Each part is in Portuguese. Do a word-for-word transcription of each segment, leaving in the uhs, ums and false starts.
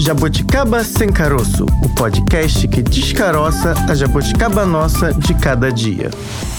Jabuticaba Sem Caroço, o podcast que descaroça a jabuticaba nossa de cada dia.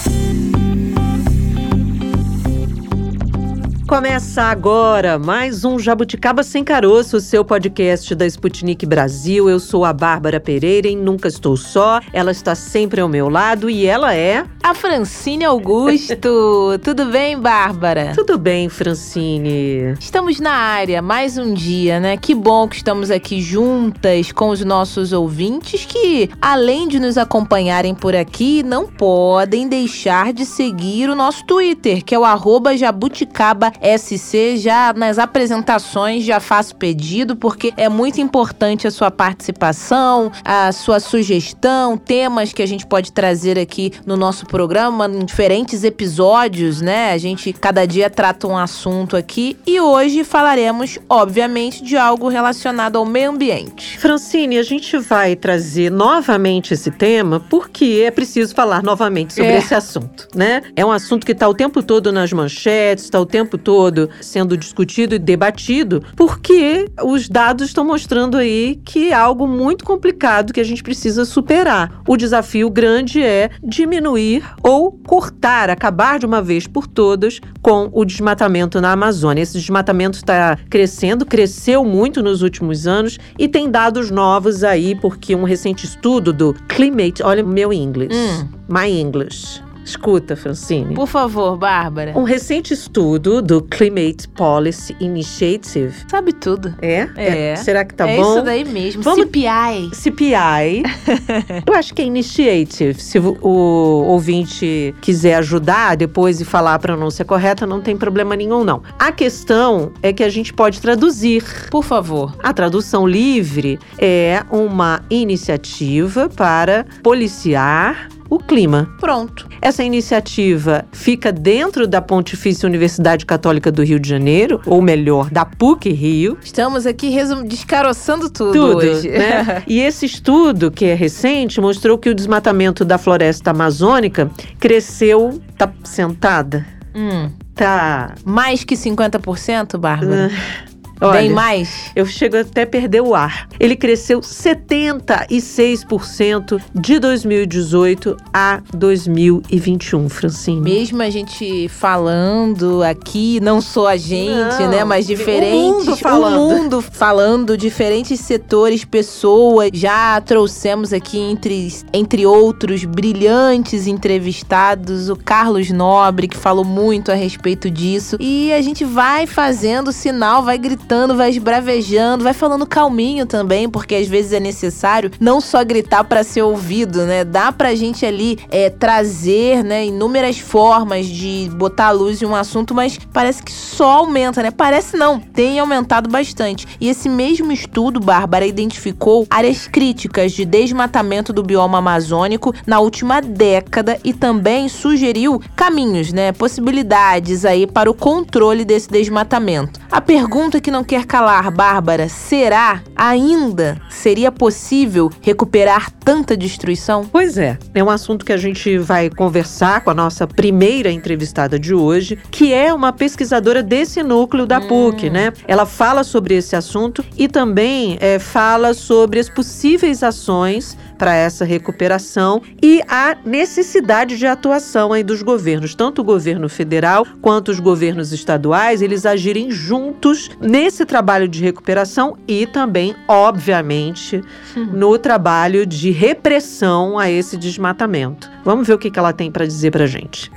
Começa agora mais um Jabuticaba Sem Caroço, o seu podcast da Sputnik Brasil. Eu sou a Bárbara Pereira e nunca estou só. Ela está sempre ao meu lado e ela é... a Francine Augusto. Tudo bem, Bárbara? Tudo bem, Francine. Estamos na área, mais um dia, né? Que bom que estamos aqui juntas com os nossos ouvintes que, além de nos acompanharem por aqui, não podem deixar de seguir o nosso Twitter, que é o arroba jabuticaba S C. Já nas apresentações já faço pedido, porque é muito importante a sua participação, a sua sugestão, temas que a gente pode trazer aqui no nosso programa, em diferentes episódios, né? A gente cada dia trata um assunto aqui e hoje falaremos, obviamente, de algo relacionado ao meio ambiente. Francine, a gente vai trazer novamente esse tema porque é preciso falar novamente sobre É. esse assunto, né? É um assunto que está o tempo todo nas manchetes, está o tempo todo sendo discutido e debatido, porque os dados estão mostrando aí que é algo muito complicado que a gente precisa superar. O desafio grande é diminuir ou cortar, acabar de uma vez por todas com o desmatamento na Amazônia. Esse desmatamento está crescendo, cresceu muito nos últimos anos e tem dados novos aí, porque um recente estudo do Climate... Olha o meu inglês. Hum. My English. Escuta, Francine. Por favor, Bárbara. Um recente estudo do Climate Policy Initiative. Sabe tudo. É? É. Será que tá é bom? isso daí mesmo. Vamos- C P I. C P I. Eu acho que é Initiative. Se o, o ouvinte quiser ajudar depois e falar a pronúncia correta, não tem problema nenhum, não. A questão é que a gente pode traduzir. Por favor. A tradução livre é uma iniciativa para policiar o clima. Pronto. Essa iniciativa fica dentro da Pontifícia Universidade Católica do Rio de Janeiro, ou melhor, da PUC Rio. Estamos aqui resum... descaroçando tudo, Tudo, hoje. né? E esse estudo, que é recente, mostrou que o desmatamento da floresta amazônica cresceu... Tá sentada? hum. Tá... Mais que cinquenta por cento, Bárbara? Olha, Bem mais? eu chego até a perder o ar. Ele cresceu setenta e seis por cento de dois mil e dezoito a dois mil e vinte e um, Francine. Mesmo a gente falando aqui, não só a gente, Não, né? Mas o diferentes... mundo falando. O mundo falando, diferentes setores, pessoas. Já trouxemos aqui, entre, entre outros brilhantes entrevistados, o Carlos Nobre, que falou muito a respeito disso. E a gente vai fazendo sinal, vai gritando, vai esbravejando, vai falando calminho também, porque às vezes é necessário não só gritar para ser ouvido, né? Dá pra gente ali é, trazer, né, inúmeras formas de botar a luz em um assunto, mas parece que só aumenta, né? Parece não, tem aumentado bastante. E esse mesmo estudo, Bárbara, identificou áreas críticas de desmatamento do bioma amazônico na última década e também sugeriu caminhos, né, possibilidades aí para o controle desse desmatamento. A pergunta que não quer calar, Bárbara, será ainda seria possível recuperar tanta destruição? Pois é, é um assunto que a gente vai conversar com a nossa primeira entrevistada de hoje, que é uma pesquisadora desse núcleo da PUC, né? Ela fala sobre esse assunto e também é, fala sobre as possíveis ações para essa recuperação e a necessidade de atuação aí dos governos, tanto o governo federal quanto os governos estaduais, eles agirem juntos nesse trabalho de recuperação e também, obviamente, no trabalho de repressão a esse desmatamento. Vamos ver o que que ela tem para dizer para a gente.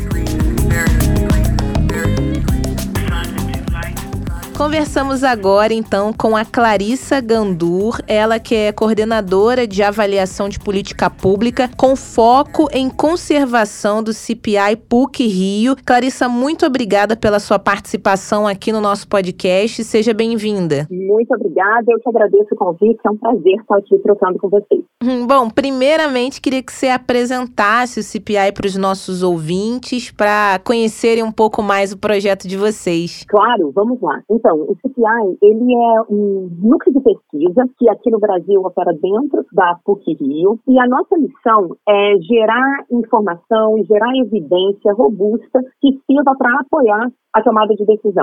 Conversamos agora, então, com a Clarissa Gandur, ela que é coordenadora de avaliação de política pública com foco em conservação do C P I PUC Rio. Clarissa, muito obrigada pela sua participação aqui no nosso podcast. Seja bem-vinda. Muito obrigada, eu que agradeço o convite, é um prazer estar aqui trocando com vocês. Hum, bom, primeiramente, queria que você apresentasse o C P I para os nossos ouvintes, para conhecerem um pouco mais o projeto de vocês. Claro, vamos lá. Então, o C P I, ele é um núcleo de pesquisa que aqui no Brasil opera dentro da PUC Rio, e a nossa missão é gerar informação e gerar evidência robusta que sirva para apoiar a tomada de decisão.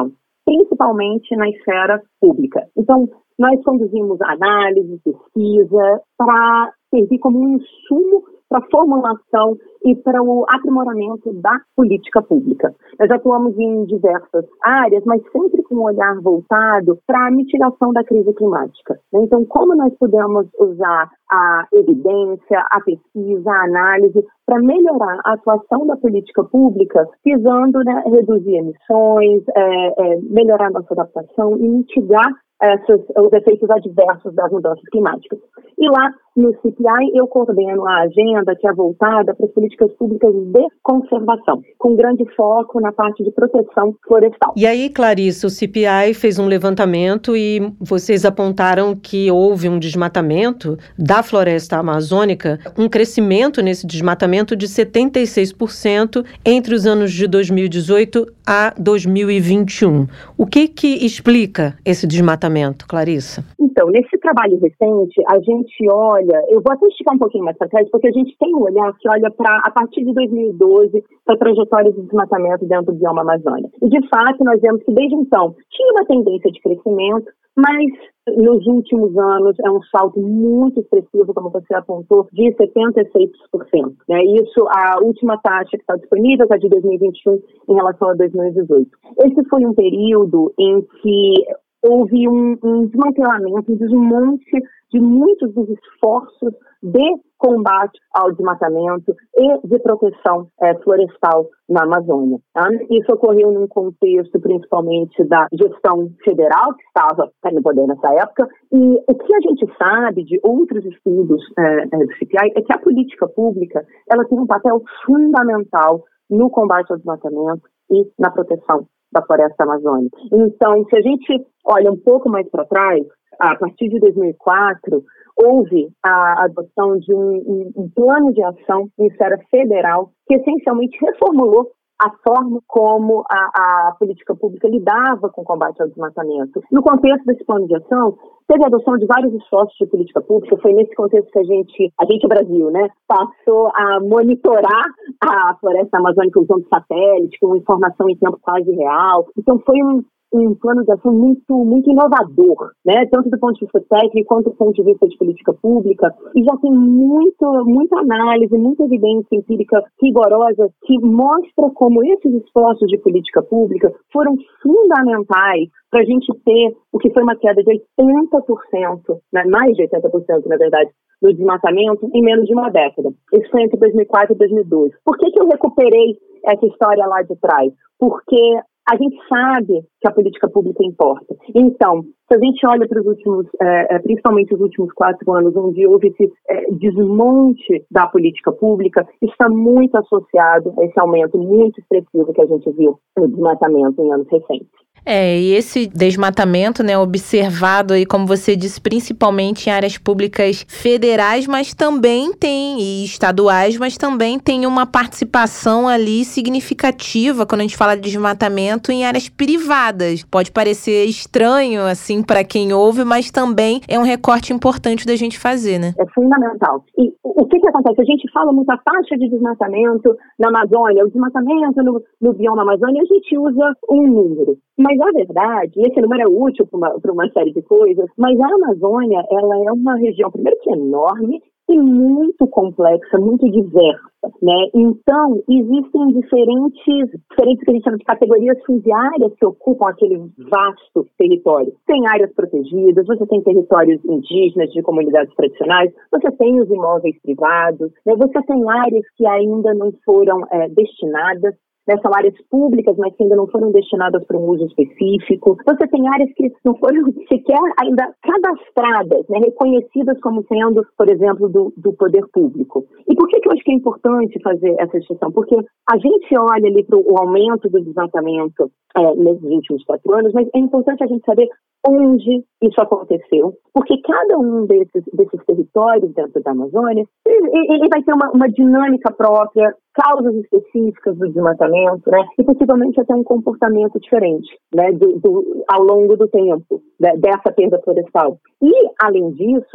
principalmente na esfera pública. Então, nós conduzimos análise, pesquisa, para servir como um insumo para a formulação e para o aprimoramento da política pública. Nós atuamos em diversas áreas, mas sempre com um olhar voltado para a mitigação da crise climática. Então, como nós podemos usar a evidência, a pesquisa, a análise para melhorar a atuação da política pública, visando, né, reduzir emissões, é, é, melhorar nossa adaptação e mitigar Essas, os efeitos adversos das mudanças climáticas. E lá no C P I eu coordeno a agenda que é voltada para as políticas públicas de conservação, com grande foco na parte de proteção florestal. E aí, Clarice, o C P I fez um levantamento e vocês apontaram que houve um desmatamento da floresta amazônica, um crescimento nesse desmatamento de setenta e seis por cento entre os anos de dois mil e dezoito a dois mil e vinte e um. O que que explica esse desmatamento, Clarissa? Então, nesse trabalho recente, a gente olha, eu vou até esticar um pouquinho mais para trás, porque a gente tem um olhar que olha para, a partir de dois mil e doze, para a trajetória de desmatamento dentro do bioma Amazônia. E, de fato, nós vemos que, desde então, tinha uma tendência de crescimento, mas nos últimos anos é um salto muito expressivo, como você apontou, de setenta e seis por cento. Né? Isso, a última taxa que está disponível é de dois mil e vinte e um em relação a dois mil e dezoito. Esse foi um período em que houve um, um desmantelamento, um desmonte de muitos dos esforços de combate ao desmatamento e de proteção é, florestal na Amazônia. Tá? Isso ocorreu num contexto principalmente da gestão federal, que estava no poder nessa época, e o que a gente sabe de outros estudos é, do C P I é que a política pública ela tem um papel fundamental no combate ao desmatamento e na proteção da floresta amazônica. Então, se a gente olha um pouco mais para trás, a partir de dois mil e quatro, houve a adoção de um, um, um plano de ação em esfera federal que essencialmente reformulou a forma como a, a política pública lidava com o combate ao desmatamento. No contexto desse plano de ação, teve a adoção de vários esforços de política pública. Foi nesse contexto que a gente, a gente, Brasil, né, passou a monitorar a floresta amazônica usando satélite, com informação em tempo quase real. Então, foi um um plano de ação muito, muito inovador, né? Tanto do ponto de vista técnico quanto do ponto de vista de política pública, e já tem muito, muita análise, muita evidência empírica rigorosa que mostra como esses esforços de política pública foram fundamentais para a gente ter o que foi uma queda de oitenta por cento, né? Mais de oitenta por cento, na verdade, no desmatamento em menos de uma década. Isso foi entre dois mil e quatro e dois mil e doze. Por que que eu recuperei essa história lá de trás? Porque a gente sabe que a política pública importa. Então, se a gente olha para os últimos, é, principalmente os últimos quatro anos, onde houve esse é, desmonte da política pública, está muito associado a esse aumento muito expressivo que a gente viu no desmatamento em anos recentes. É, e esse desmatamento, né, observado aí, como você disse, principalmente em áreas públicas federais, mas também tem, e estaduais, mas também tem uma participação ali significativa quando a gente fala de desmatamento em áreas privadas. Pode parecer estranho, assim, para quem ouve, mas também é um recorte importante da gente fazer, né? É fundamental. E o que que acontece? A gente fala muito a taxa de desmatamento na Amazônia, o desmatamento no, no bioma Amazônia, a gente usa um número. Mas, na verdade, esse número é útil para uma, para uma série de coisas, mas a Amazônia, ela é uma região, primeiro que é enorme e muito complexa, muito diversa, né? Então, existem diferentes, diferentes que a gente chama de categorias fundiárias que ocupam aquele vasto território. Tem áreas protegidas, você tem territórios indígenas de comunidades tradicionais, você tem os imóveis privados, né? Você tem áreas que ainda não foram é, destinadas, né, são áreas públicas, mas que ainda não foram destinadas para um uso específico. Você tem áreas que não foram sequer ainda cadastradas, né, reconhecidas como sendo, por exemplo, do, do poder público. E por que, que eu acho que é importante fazer essa distinção? Porque a gente olha ali para o aumento do desmatamento é, nesses últimos quatro anos, mas é importante a gente saber onde isso aconteceu, porque cada um desses, desses territórios dentro da Amazônia, ele, ele vai ter uma, uma dinâmica própria, causas específicas do desmatamento, né, e possivelmente até um comportamento diferente, né, do, do, ao longo do tempo, né, dessa perda florestal. E, além disso,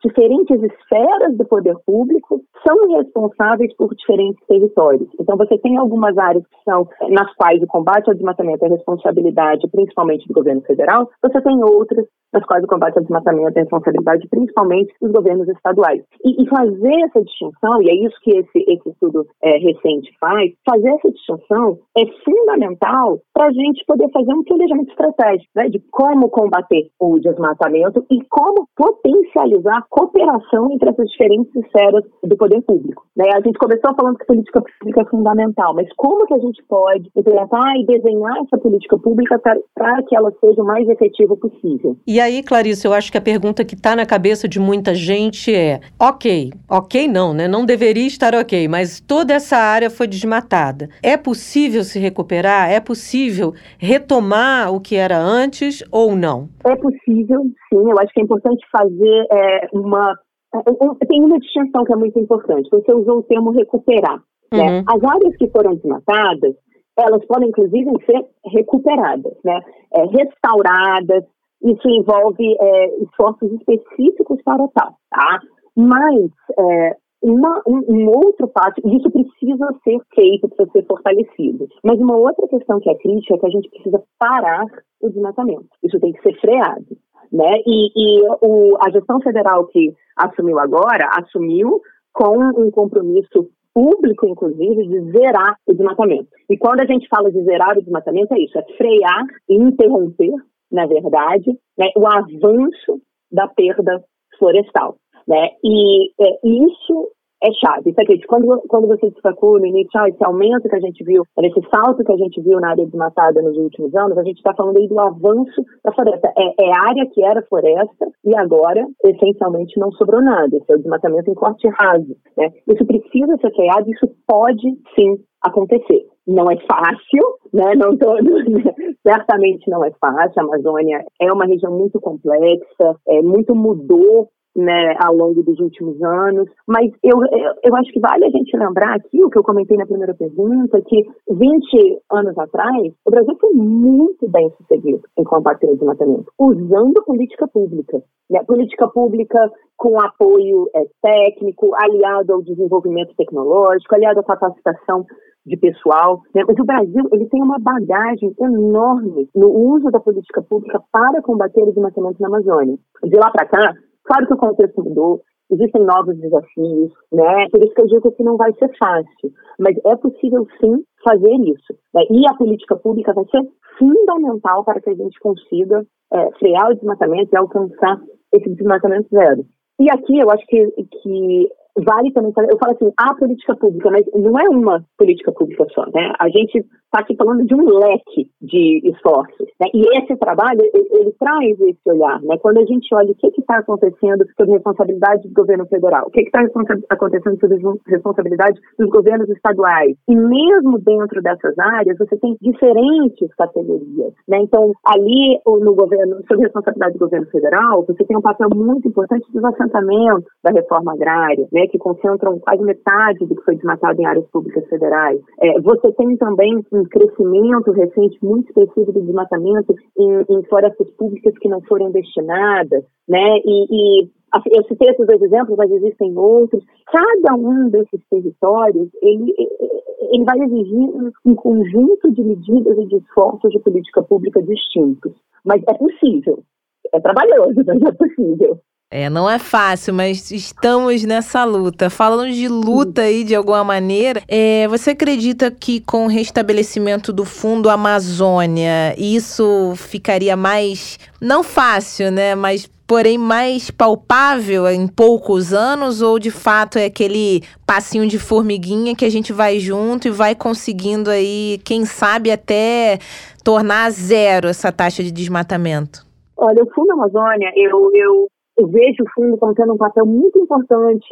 diferentes esferas do poder público são responsáveis por diferentes territórios. Então, você tem algumas áreas que são, nas quais o combate ao desmatamento é responsabilidade principalmente do governo federal, você tem outras nas quais o combate ao desmatamento é responsabilidade principalmente dos governos estaduais. E, e fazer essa distinção, e é isso que esse, esse estudo é, recente faz, fazer essa distinção é fundamental para a gente poder fazer um planejamento estratégico, né, de como combater o desmatamento e como potencializar a cooperação entre essas diferentes esferas do poder público. Né? A gente começou falando que política pública é fundamental, mas como que a gente pode implementar e desenhar essa política pública para que ela seja o mais efetiva possível? E aí, Clarice, eu acho que a pergunta que está na cabeça de muita gente é, ok, ok não, né? Não deveria estar ok, mas toda essa área foi desmatada. É possível se recuperar? É possível retomar o que era antes ou não? É possível, sim. Eu acho que é importante fazer é, uma... Tem uma distinção que é muito importante. Você usou o termo recuperar. Uhum. Né? As áreas que foram desmatadas, elas podem, inclusive, ser recuperadas, né? É, restauradas. Isso envolve é, esforços específicos para tal, tá? Mas é, uma, um, um outro passo, isso precisa ser feito, precisa ser fortalecido. Mas uma outra questão que é crítica é que a gente precisa parar o desmatamento. Isso tem que ser freado, né? E, e o, a gestão federal que assumiu agora, assumiu com um compromisso público, inclusive, de zerar o desmatamento. E quando a gente fala de zerar o desmatamento, é isso, é frear e interromper, na verdade, né, o avanço da perda florestal. Né? E é, isso é chave. Isso aqui, quando, quando você destacou no início, ah, esse aumento que a gente viu, esse salto que a gente viu na área desmatada nos últimos anos, a gente está falando aí do avanço da floresta. É, é área que era floresta e agora, essencialmente, não sobrou nada. Esse é o desmatamento em corte raso. Né? Isso precisa ser freado, isso pode, sim, acontecer. Não é fácil, né? Não tô, certamente não é fácil. A Amazônia é uma região muito complexa, é, muito mudou, né, ao longo dos últimos anos, mas eu, eu, eu acho que vale a gente lembrar aqui, o que eu comentei na primeira pergunta, que vinte anos atrás, o Brasil foi muito bem sucedido em combater o desmatamento, usando política pública, né, política pública com apoio é, técnico, aliado ao desenvolvimento tecnológico, aliado à capacitação de pessoal, né? Mas o Brasil, ele tem uma bagagem enorme no uso da política pública para combater o desmatamento na Amazônia. De lá para cá, claro que o contexto mudou, existem novos desafios, né? Por isso que eu digo que não vai ser fácil, mas é possível sim fazer isso. Né? E a política pública vai ser fundamental para que a gente consiga é, frear o desmatamento e alcançar esse desmatamento zero. E aqui eu acho que, que vale também, eu falo assim, a política pública, mas não é uma política pública só, né? A gente está aqui falando de um leque de esforços, né? E esse trabalho, ele, ele traz esse olhar, né? Quando a gente olha o que está acontecendo sobre responsabilidade do governo federal, o que está acontecendo sobre responsabilidade dos governos estaduais, e mesmo dentro dessas áreas, você tem diferentes categorias, né? Então, ali no governo, sobre responsabilidade do governo federal, você tem um papel muito importante dos assentamentos da reforma agrária, né? Que concentram quase metade do que foi desmatado em áreas públicas federais. É, você tem também um crescimento recente muito expressivo do desmatamento em, em florestas públicas que não foram destinadas, né? E, e eu citei esses dois exemplos, mas existem outros. Cada um desses territórios, ele, ele vai exigir um, um conjunto de medidas e de esforços de política pública distintos. Mas é possível. É trabalhoso, mas é possível. É, não é fácil, mas estamos nessa luta. Falando de luta aí, de alguma maneira, é, você acredita que com o restabelecimento do Fundo Amazônia, isso ficaria mais, não fácil, né, mas porém mais palpável em poucos anos, ou de fato é aquele passinho de formiguinha que a gente vai junto e vai conseguindo aí, quem sabe até tornar zero essa taxa de desmatamento? Olha, o Fundo Amazônia, eu... eu... Eu vejo o fundo como tendo um papel muito importante,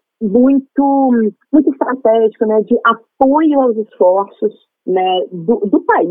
muito, muito estratégico, né, de apoio aos esforços, né, do, do país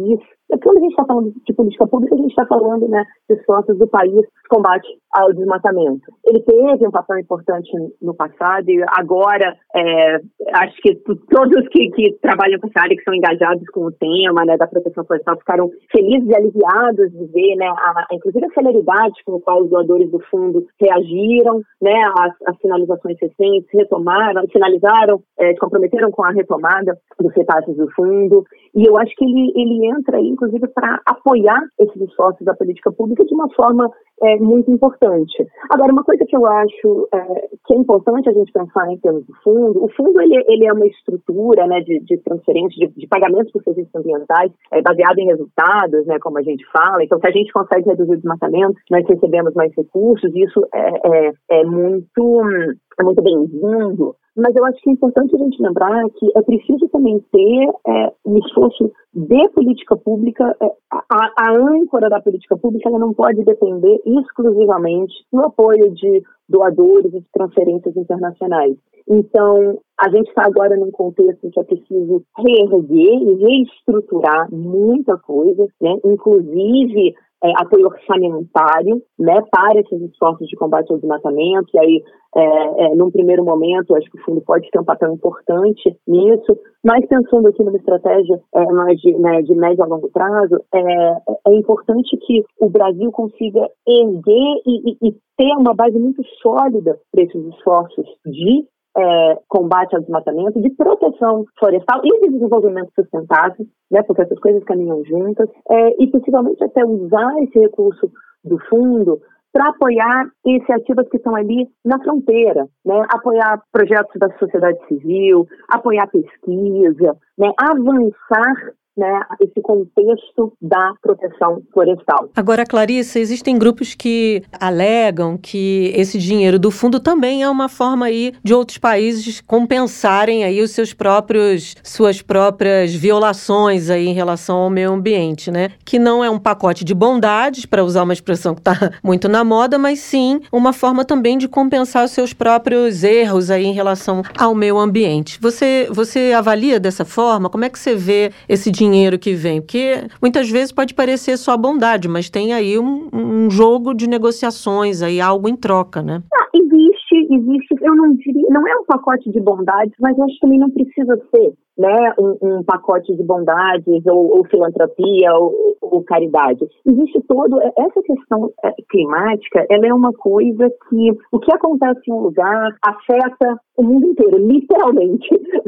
quando a gente está falando de política pública, a gente está falando, né, de esforços do país de combate ao desmatamento. Ele teve um papel importante no passado e agora é, acho que todos que, que trabalham com essa área, que são engajados com o tema, né, da proteção florestal, ficaram felizes e aliviados de ver, né, a, inclusive a celeridade com a qual os doadores do fundo reagiram, né, às, às sinalizações recentes, retomaram, sinalizaram, é, se comprometeram com a retomada dos repasses do fundo. E eu acho que ele, ele entra aí, inclusive, para apoiar esses esforços da política pública de uma forma é, muito importante. Agora, uma coisa que eu acho é, que é importante a gente pensar em termos do fundo, o fundo ele, ele é uma estrutura, né, de, de transferência, de, de pagamentos por serviços ambientais, é, baseado em resultados, né, como a gente fala. Então, se a gente consegue reduzir o desmatamento, nós recebemos mais recursos, e isso é, é, é muito, é muito bem-vindo. Mas eu acho que é importante a gente lembrar que é preciso também ter é, um esforço de política pública. É, a, a âncora da política pública ela não pode depender exclusivamente do apoio de doadores e de transferências internacionais. Então, a gente está agora num contexto em que é preciso reerguer e reestruturar muita coisa, né? Inclusive É, apoio orçamentário, né, para esses esforços de combate ao desmatamento. E aí, é, é, num primeiro momento, acho que o fundo pode ter um papel importante nisso, mas pensando aqui numa estratégia é, mais de, né, de médio a longo prazo, é, é importante que o Brasil consiga erguer e, e, e ter uma base muito sólida para esses esforços de É, combate ao desmatamento, de proteção florestal e de desenvolvimento sustentável, né, porque essas coisas caminham juntas, é, e possivelmente até usar esse recurso do fundo para apoiar iniciativas que estão ali na fronteira, né, apoiar projetos da sociedade civil, apoiar pesquisa, né, avançar, né, esse contexto da proteção florestal. Agora, Clarissa, existem grupos que alegam que esse dinheiro do fundo também é uma forma aí de outros países compensarem aí os seus próprios, suas próprias violações aí em relação ao meio ambiente, né? Que não é um pacote de bondades, para usar uma expressão que está muito na moda, mas sim uma forma também de compensar os seus próprios erros aí em relação ao meio ambiente. Você, você avalia dessa forma? Como é que você vê esse dinheiro dinheiro que vem? Porque muitas vezes pode parecer só bondade, mas tem aí um, um jogo de negociações, aí algo em troca, né? Ah, existe, existe, eu não diria, não é um pacote de bondades, mas eu acho que também não precisa ser, né, um, um pacote de bondades ou, ou filantropia ou, ou caridade. Existe todo, essa questão climática, ela é uma coisa que o que acontece em um lugar afeta o mundo inteiro, literalmente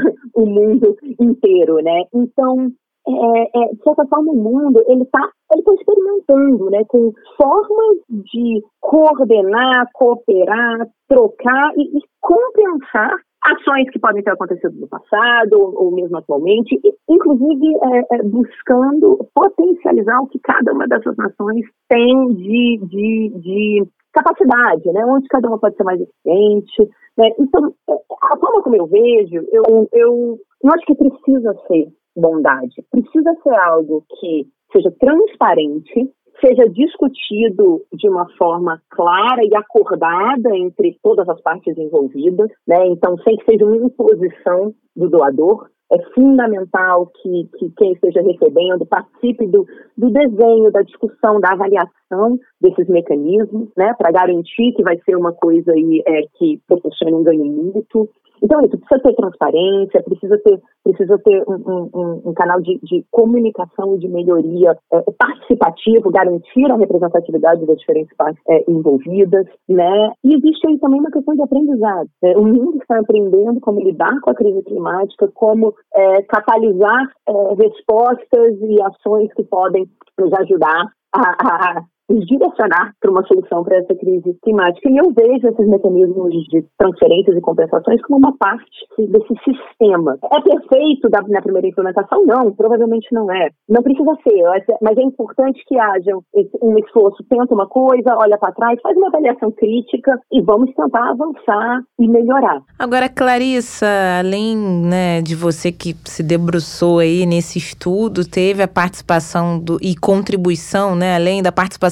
o mundo inteiro, né? Então, É, é, de certa forma, o mundo ele está ele tá experimentando, né, com formas de coordenar, cooperar, trocar e, e compensar ações que podem ter acontecido no passado ou, ou mesmo atualmente, e, inclusive é, é, buscando potencializar o que cada uma dessas nações tem de, de, de capacidade, né, onde cada uma pode ser mais eficiente. Né? Então, a forma como eu vejo, eu, eu, eu acho que precisa ser bondade. Precisa ser algo que seja transparente, seja discutido de uma forma clara e acordada entre todas as partes envolvidas, né? Então, sem que seja uma imposição do doador. É fundamental que, que quem esteja recebendo participe do, do desenho, da discussão, da avaliação desses mecanismos, né? Para garantir que vai ser uma coisa aí, é, que proporcione um ganho mútuo. Então, isso precisa ter transparência, precisa ter, precisa ter um, um, um canal de, de comunicação e de melhoria é, participativo, garantir a representatividade das diferentes partes é, envolvidas, né? E existe aí também uma questão de aprendizado. Né? O mundo está aprendendo como lidar com a crise climática, como é, catalisar é, respostas e ações que podem nos ajudar a, a nos direcionar para uma solução para essa crise climática. E eu vejo esses mecanismos de transferências e compensações como uma parte desse sistema. É perfeito da, na primeira implementação? Não, provavelmente não é. Não precisa ser, mas é importante que haja um esforço, tenta uma coisa, olha para trás, faz uma avaliação crítica e vamos tentar avançar e melhorar. Agora, Clarissa, além, né, de você que se debruçou aí nesse estudo, teve a participação do, e contribuição, né, além da participação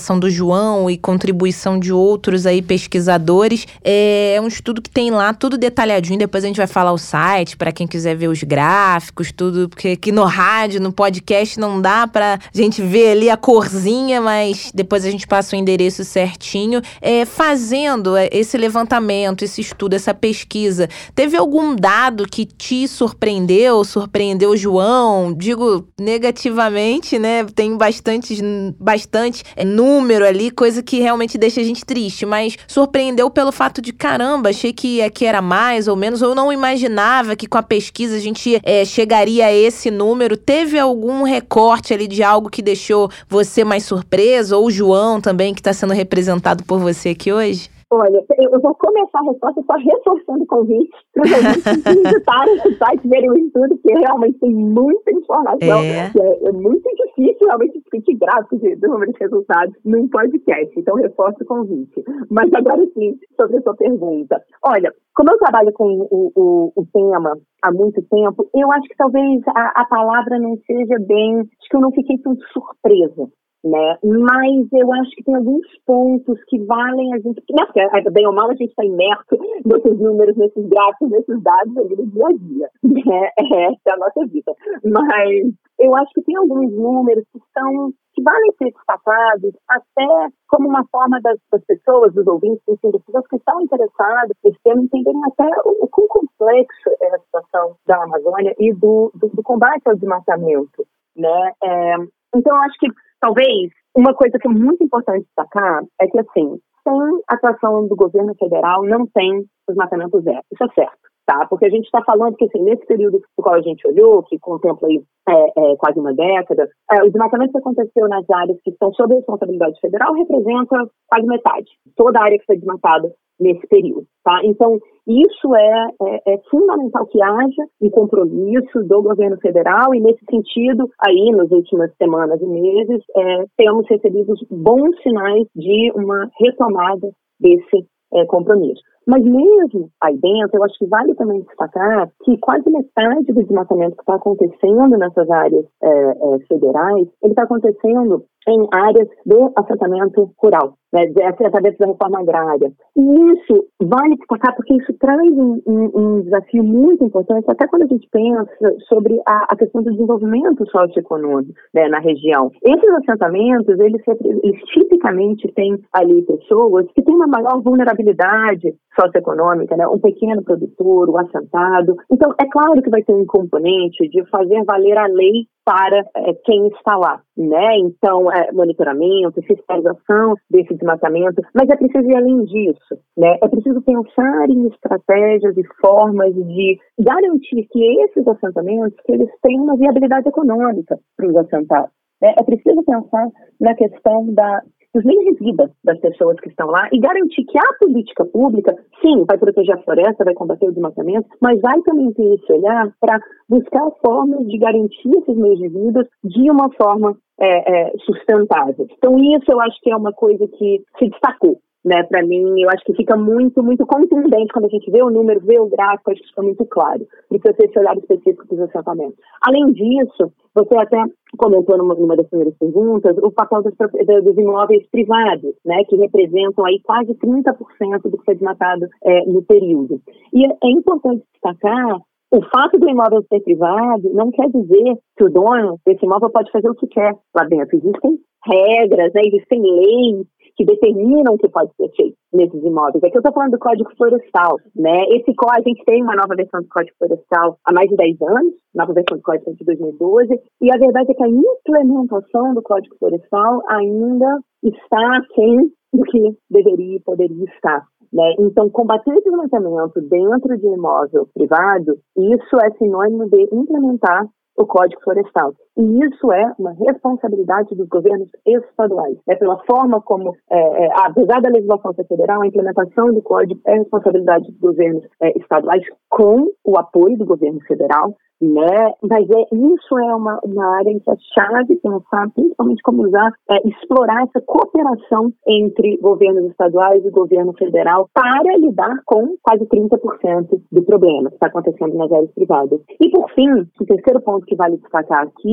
participação do João e contribuição de outros aí pesquisadores. É um estudo que tem lá tudo detalhadinho, depois a gente vai falar o site para quem quiser ver os gráficos, tudo, porque aqui no rádio, no podcast não dá pra gente ver ali a corzinha, mas depois a gente passa o endereço certinho. É, fazendo esse levantamento, esse estudo, essa pesquisa, teve algum dado que te surpreendeu, surpreendeu o João? Digo negativamente, né? Tem bastante, bastante número ali, coisa que realmente deixa a gente triste, mas surpreendeu pelo fato de, caramba, achei que aqui era mais ou menos, ou não imaginava que com a pesquisa a gente é, chegaria a esse número. Teve algum recorte ali de algo que deixou você mais surpreso, ou o João também, que está sendo representado por você aqui hoje? Olha, eu vou começar a resposta só reforçando o convite para os ouvintes visitarem o site, verem o estudo, porque realmente tem muita informação. É, é, é muito difícil realmente discutir gráficos de números de resultados num podcast, então reforço o convite. Mas agora sim, sobre a sua pergunta. Olha, como eu trabalho com o, o, o tema há muito tempo, eu acho que talvez a, a palavra não seja bem... Acho que eu não fiquei tão surpresa, né? Mas eu acho que tem alguns pontos que valem a gente... Né? Porque, bem ou mal, a gente está imerso nesses números, nesses gráficos, nesses dados ali no dia a dia. Né? Essa é a nossa vida. Mas eu acho que tem alguns números que são... que valem ser destacados até como uma forma das, das pessoas, dos ouvintes, enfim, das pessoas que estão interessadas nesse tema, entenderem até o, o quão complexo é a situação da Amazônia e do, do, do combate ao desmatamento, né? É, então, eu acho que talvez uma coisa que é muito importante destacar é que, assim, sem atuação do governo federal, não tem desmatamento zero. Isso é certo, tá? Porque a gente está falando que, assim, nesse período do qual a gente olhou, que contempla aí é, é, quase uma década, é, o desmatamento que aconteceu nas áreas que estão sob a responsabilidade federal representa quase metade. Toda a área que foi desmatada nesse período, tá? Então, isso é, é, é fundamental que haja um compromisso do governo federal e, nesse sentido, aí, nas últimas semanas e meses, é, temos recebido bons sinais de uma retomada desse é, compromisso. Mas mesmo aí dentro, eu acho que vale também destacar que quase metade do desmatamento que está acontecendo nessas áreas é, é, federais, ele está acontecendo em áreas do assentamento rural, né, através da reforma agrária. E isso vale destacar porque isso traz um, um, um desafio muito importante, até quando a gente pensa sobre a, a questão do desenvolvimento socioeconômico, né, na região. Esses assentamentos, eles, eles tipicamente têm ali pessoas que têm uma maior vulnerabilidade socioeconômica, né, um pequeno produtor, o assentado. Então, é claro que vai ter um componente de fazer valer a lei para é, quem está lá, né? Então, é, monitoramento, fiscalização desse desmatamento, mas é preciso ir além disso, né? É preciso pensar em estratégias e formas de garantir que esses assentamentos, que eles tenham uma viabilidade econômica para os assentados, né? É preciso pensar na questão da os meios de vida das pessoas que estão lá e garantir que a política pública, sim, vai proteger a floresta, vai combater o desmatamento, mas vai também ter esse olhar para buscar formas de garantir esses meios de vida de uma forma é, é, sustentável. Então, isso eu acho que é uma coisa que se destacou, né? Para mim, eu acho que fica muito, muito contundente quando a gente vê o número, vê o gráfico, acho que fica muito claro. Precisa ter esse olhar específico dos assentamentos. Além disso, você até comentou numa, numa das primeiras perguntas, o papel dos, dos imóveis privados, né, que representam aí quase trinta por cento do que foi desmatado é, no período. E é importante destacar, o fato do imóvel ser privado não quer dizer que o dono desse imóvel pode fazer o que quer lá dentro. Existem regras, né, existem leis que determinam o que pode ser feito nesses imóveis. Aqui eu estou falando do Código Florestal, né? Esse código, a gente tem uma nova versão do Código Florestal há mais de dez anos, nova versão do Código de dois mil e doze, e a verdade é que a implementação do Código Florestal ainda está aquém do que deveria e poderia estar, né? Então, combater o desmatamento dentro de um imóvel privado, isso é sinônimo de implementar o Código Florestal. E isso é uma responsabilidade dos governos estaduais. É pela forma como, é, é, apesar da legislação federal, a implementação do Código é responsabilidade dos governos é, estaduais com o apoio do governo federal, né? Mas é, isso é uma, uma área em que é chave pensar, principalmente como usar, é, explorar essa cooperação entre governos estaduais e governo federal para lidar com quase trinta por cento do problema que está acontecendo nas áreas privadas. E, por fim, o terceiro ponto que vale destacar aqui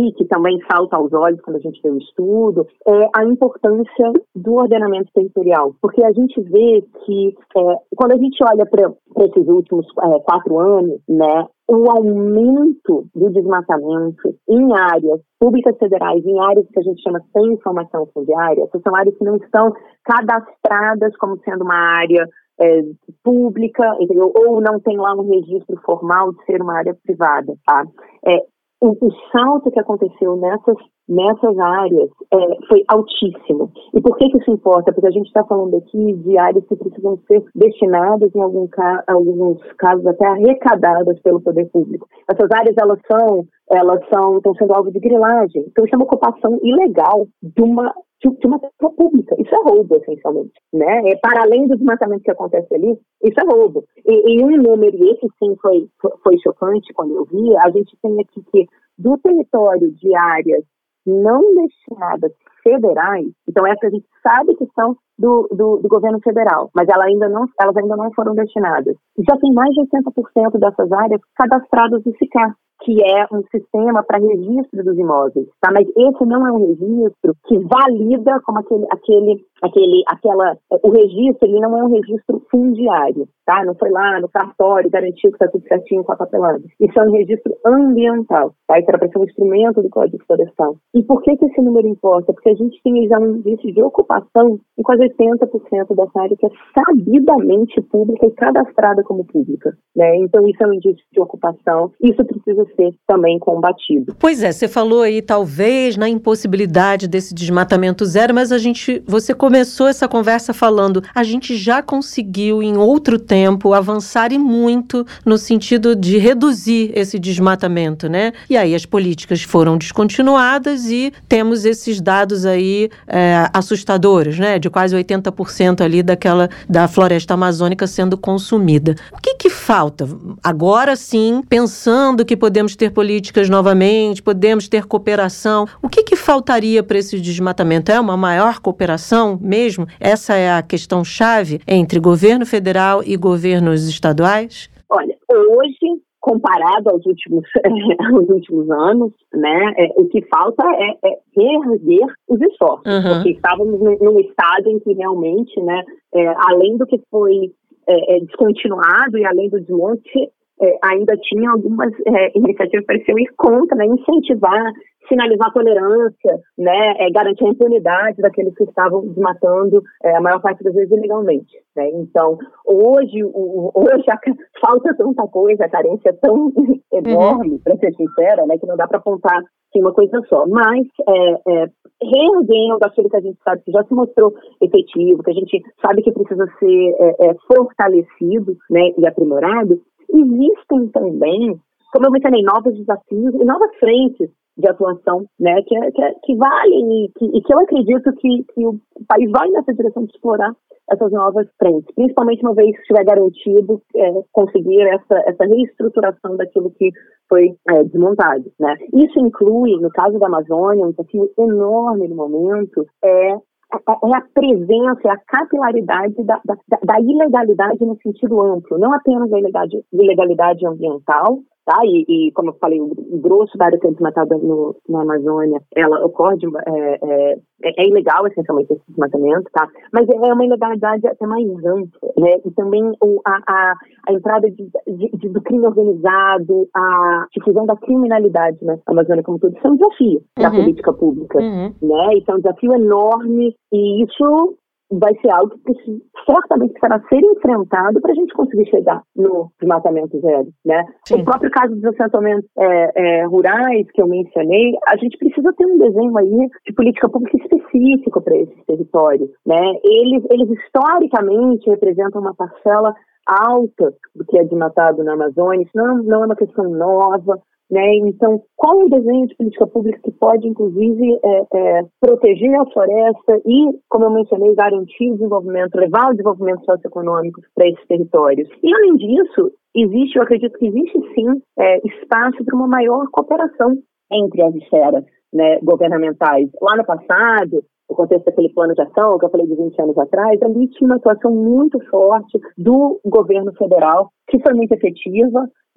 e que também salta aos olhos quando a gente vê o estudo, é a importância do ordenamento territorial. Porque a gente vê que, é, quando a gente olha para esses últimos é, quatro anos, né, o aumento do desmatamento em áreas públicas federais, em áreas que a gente chama sem informação fundiária, essas são áreas que não estão cadastradas como sendo uma área é, pública, entendeu? Ou não tem lá um registro formal de ser uma área privada, tá? É, o, o salto que aconteceu nessas, nessas áreas é, foi altíssimo. E por que que isso importa? Porque a gente está falando aqui de áreas que precisam ser destinadas, em algum ca- alguns casos até arrecadadas pelo poder público. Essas áreas, elas são, elas são, estão sendo alvo de grilagem. Então, isso é uma ocupação ilegal de uma, de, de uma pessoa pública. Isso é roubo, essencialmente, né? É, para além do desmatamento que acontece ali, isso é roubo. E, e um número, e esse sim foi, foi chocante quando eu vi, a gente tem aqui que do território de áreas não destinadas federais, então essas a gente sabe que são do, do, do governo federal, mas ela ainda não, elas ainda não foram destinadas. Já tem mais de oitenta por cento dessas áreas cadastradas no SICAR, que é um sistema para registro dos imóveis, tá? Mas esse não é um registro que valida como aquele, aquele, aquele, aquela, o registro, ele não é um registro fundiário, tá? Não foi lá no cartório, garantiu que está tudo certinho com a papelada. Isso é um registro ambiental, tá? Isso era para ser um instrumento do Código Florestal. E por que que esse número importa? Porque a gente tem já um índice de ocupação em quase oitenta por cento dessa área que é sabidamente pública e cadastrada como pública, né? Então isso é um indício de ocupação, isso precisa ser também combatido. Pois é, você falou aí talvez na impossibilidade desse desmatamento zero, mas a gente, você começou essa conversa falando, a gente já conseguiu em outro tempo avançar e muito no sentido de reduzir esse desmatamento, né? E aí as políticas foram descontinuadas e temos esses dados aí é, assustadores, né? De quase oitenta por cento ali daquela, da floresta amazônica sendo consumida. O que que falta? Agora sim, pensando que podemos Podemos ter políticas novamente, podemos ter cooperação. O que que faltaria para esse desmatamento? É uma maior cooperação mesmo? Essa é a questão chave entre governo federal e governos estaduais? Olha, hoje, comparado aos últimos, aos últimos anos, né, é, o que falta é, é reerguer os esforços, uhum. Porque estávamos num estado em que realmente, né, é, além do que foi é, é, descontinuado e além do desmonte, É, ainda tinha algumas é, iniciativas que pareciam ir contra, né, incentivar, sinalizar tolerância, né, é, garantir a impunidade daqueles que estavam desmatando é, a maior parte das vezes ilegalmente. Né? Então, hoje, o, hoje a, falta tanta coisa, a carência é tão enorme, uhum. para ser sincera, né, que não dá para apontar em uma coisa só. Mas, é, é, reerguendo aquilo que a gente sabe que já se mostrou efetivo, que a gente sabe que precisa ser é, é, fortalecido, né, e aprimorado, existem também, como eu mencionei, novos desafios e novas frentes de atuação, né, que, que, que valem e que, e que eu acredito que, que o país vai nessa direção de explorar essas novas frentes, principalmente uma vez que estiver garantido é, conseguir essa, essa reestruturação daquilo que foi é, desmontado. Né. Isso inclui, no caso da Amazônia, um desafio enorme no momento, é é a presença, é a capilaridade da, da, da ilegalidade no sentido amplo, não apenas da ilegalidade, ilegalidade ambiental, tá? E, e, como eu falei, o grosso da área que é desmatada no, na Amazônia, ela ocorre, de, é, é, é ilegal, essencialmente, esse desmatamento, tá? Mas é uma ilegalidade até mais ampla, né? E também o, a, a, a entrada de, de, de, do crime organizado, a difusão da criminalidade na Amazônia como todo, isso é um desafio uhum. da política pública, uhum. né? Isso é um desafio enorme e isso vai ser algo que precisa, certamente precisará ser enfrentado para a gente conseguir chegar no desmatamento zero, né? Sim. O próprio caso dos assentamentos é, é, rurais que eu mencionei, a gente precisa ter um desenho aí de política pública específico para esses territórios, né? Eles, eles historicamente representam uma parcela alta do que é desmatado na Amazônia, isso não, não é uma questão nova, né? Então, qual é o desenho de política pública que pode, inclusive, é, é, proteger a floresta e, como eu mencionei, garantir o desenvolvimento, levar o desenvolvimento socioeconômico para esses territórios? E, além disso, existe, eu acredito que existe, sim, é, espaço para uma maior cooperação entre as esferas, né, governamentais. Lá no passado, no contexto daquele plano de ação, que eu falei de vinte anos atrás, ali tinha uma atuação muito forte do governo federal, que foi muito efetiva,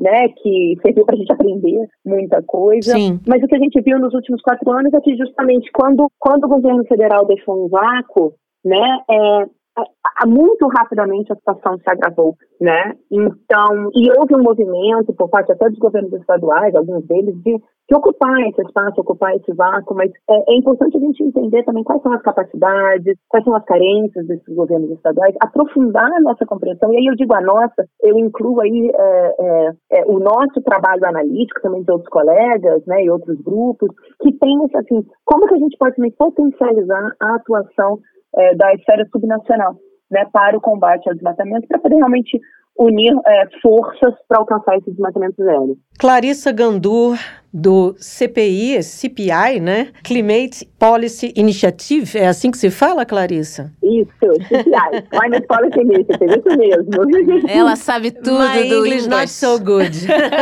né, que serviu para a gente aprender muita coisa. Sim. Mas o que a gente viu nos últimos quatro anos é que justamente quando, quando o governo federal deixou um vácuo, né, é, a, a, muito rapidamente a situação se agravou, né? Então, e houve um movimento por parte até dos governos estaduais, alguns deles, de, de ocupar esse espaço, ocupar esse vácuo, mas é, é importante a gente entender também quais são as capacidades, quais são as carências desses governos estaduais, aprofundar a nossa compreensão, e aí eu digo a nossa, eu incluo aí é, é, é, o nosso trabalho analítico, também de outros colegas, né, e outros grupos, que tem, assim, como que a gente pode também potencializar a atuação É, da esfera subnacional, né, para o combate ao desmatamento, para poder realmente unir é, forças para alcançar esse desmatamento zero. Clarissa Gandur, do C P I, C P I, né? Climate Policy Initiative, é assim que se fala, Clarissa? Isso, C P I, Climate Policy Initiative, isso mesmo. Ela sabe tudo My do English not so good.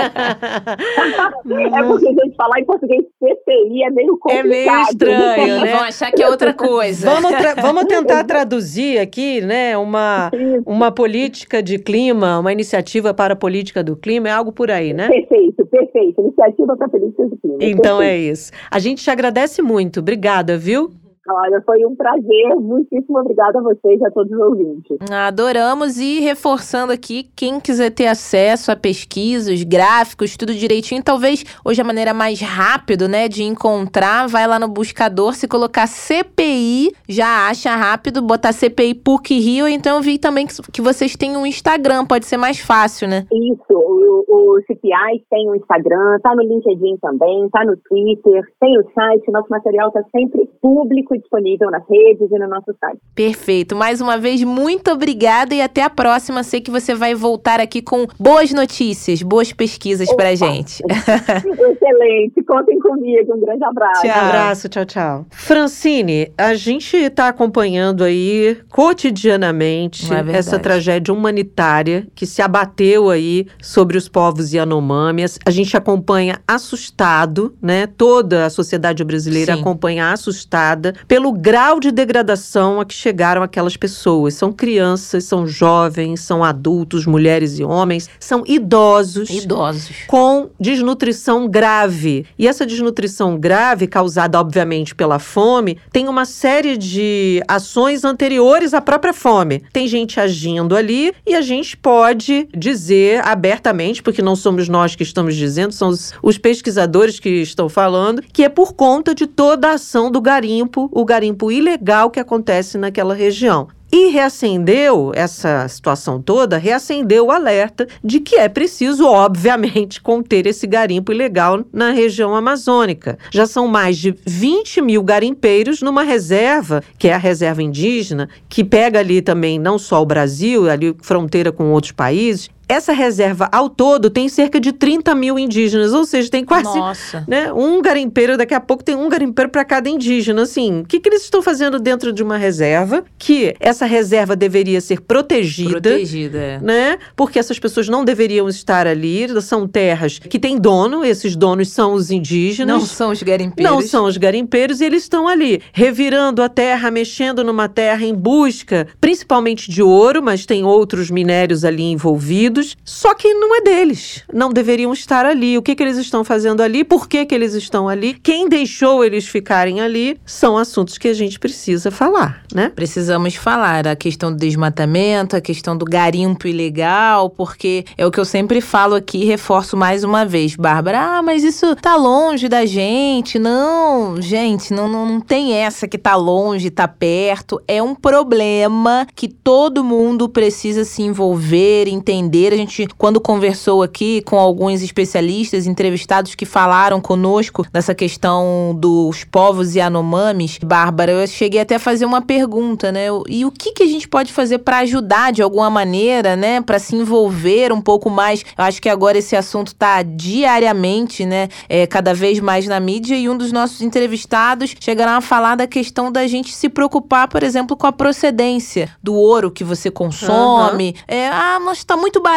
É porque a gente falar em português C P I é meio complicado. É meio estranho, né? Vão achar que é outra coisa. Vamos, tra- vamos tentar traduzir aqui, né, uma, uma política de clima, uma iniciativa para a política do clima, é algo por aí, né? Perfeito, perfeito. Iniciativa para a política do clima. Então perfeito. é isso. A gente te agradece muito. Obrigada, viu? Olha, foi um prazer. Muitíssimo obrigada a vocês e a todos os ouvintes. Adoramos, e reforçando aqui, quem quiser ter acesso a pesquisas, gráficos, tudo direitinho, talvez hoje a maneira mais rápida, né, de encontrar, vai lá no buscador, se colocar C P I, já acha rápido, botar C P I P U C Rio. Então eu vi também que, que vocês têm um Instagram, pode ser mais fácil, né? Isso, o, o C P I tem o Instagram, tá no LinkedIn também, tá no Twitter, tem o site, nosso material tá sempre público e disponível nas redes e no nosso site. Perfeito. Mais uma vez, muito obrigada e até a próxima. Sei que você vai voltar aqui com boas notícias, boas pesquisas Opa. pra gente. Excelente. Contem comigo. Um grande abraço. Tchau. Abraço, tchau, tchau. Francine, a gente está acompanhando aí cotidianamente É essa tragédia humanitária que se abateu aí sobre os povos Yanomâmias. A gente acompanha assustado, né? Toda a sociedade brasileira Sim. acompanha assustada pelo grau de degradação a que chegaram aquelas pessoas. São crianças, são jovens, são adultos, mulheres e homens, são idosos. Idosos. Com desnutrição grave. E essa desnutrição grave, causada, obviamente, pela fome, tem uma série de ações anteriores à própria fome. Tem gente agindo ali e a gente pode dizer abertamente, porque não somos nós que estamos dizendo, são os, os pesquisadores que estão falando, que é por conta de toda a ação do garimpo, o garimpo ilegal que acontece naquela região. E reacendeu, essa situação toda, reacendeu o alerta de que é preciso, obviamente, conter esse garimpo ilegal na região amazônica. Já são mais de vinte mil garimpeiros numa reserva, que é a reserva indígena, que pega ali também não só o Brasil, ali fronteira com outros países. Essa reserva, ao todo, tem cerca de trinta mil indígenas, ou seja, tem quase Nossa. né, um garimpeiro, daqui a pouco tem um garimpeiro para cada indígena. Assim, o que, que eles estão fazendo dentro de uma reserva? Que essa reserva deveria ser protegida. Protegida, é. Né? Porque essas pessoas não deveriam estar ali, são terras que têm dono, esses donos são os indígenas. Não são os garimpeiros. Não são os garimpeiros, e eles estão ali, revirando a terra, mexendo numa terra em busca, principalmente de ouro, mas tem outros minérios ali envolvidos. Só que não é deles, não deveriam estar ali. O que, que eles estão fazendo ali, por que, que eles estão ali, quem deixou eles ficarem ali, são assuntos que a gente precisa falar, né? Precisamos falar a questão do desmatamento, a questão do garimpo ilegal, porque é o que eu sempre falo aqui e reforço mais uma vez, Bárbara. Ah, mas isso tá longe da gente. Não, gente, não, não, não tem essa que tá longe, tá perto. É um problema que todo mundo precisa se envolver, entender. A gente, quando conversou aqui com alguns especialistas, entrevistados que falaram conosco dessa questão dos povos Yanomamis, Bárbara, eu cheguei até a fazer uma pergunta, né? E o que, que a gente pode fazer para ajudar de alguma maneira, né? Para se envolver um pouco mais. Eu acho que agora esse assunto tá diariamente, né? É, cada vez mais na mídia, e um dos nossos entrevistados chegaram a falar da questão da gente se preocupar, por exemplo, com a procedência do ouro que você consome. Uhum. É, ah, mas tá muito barato.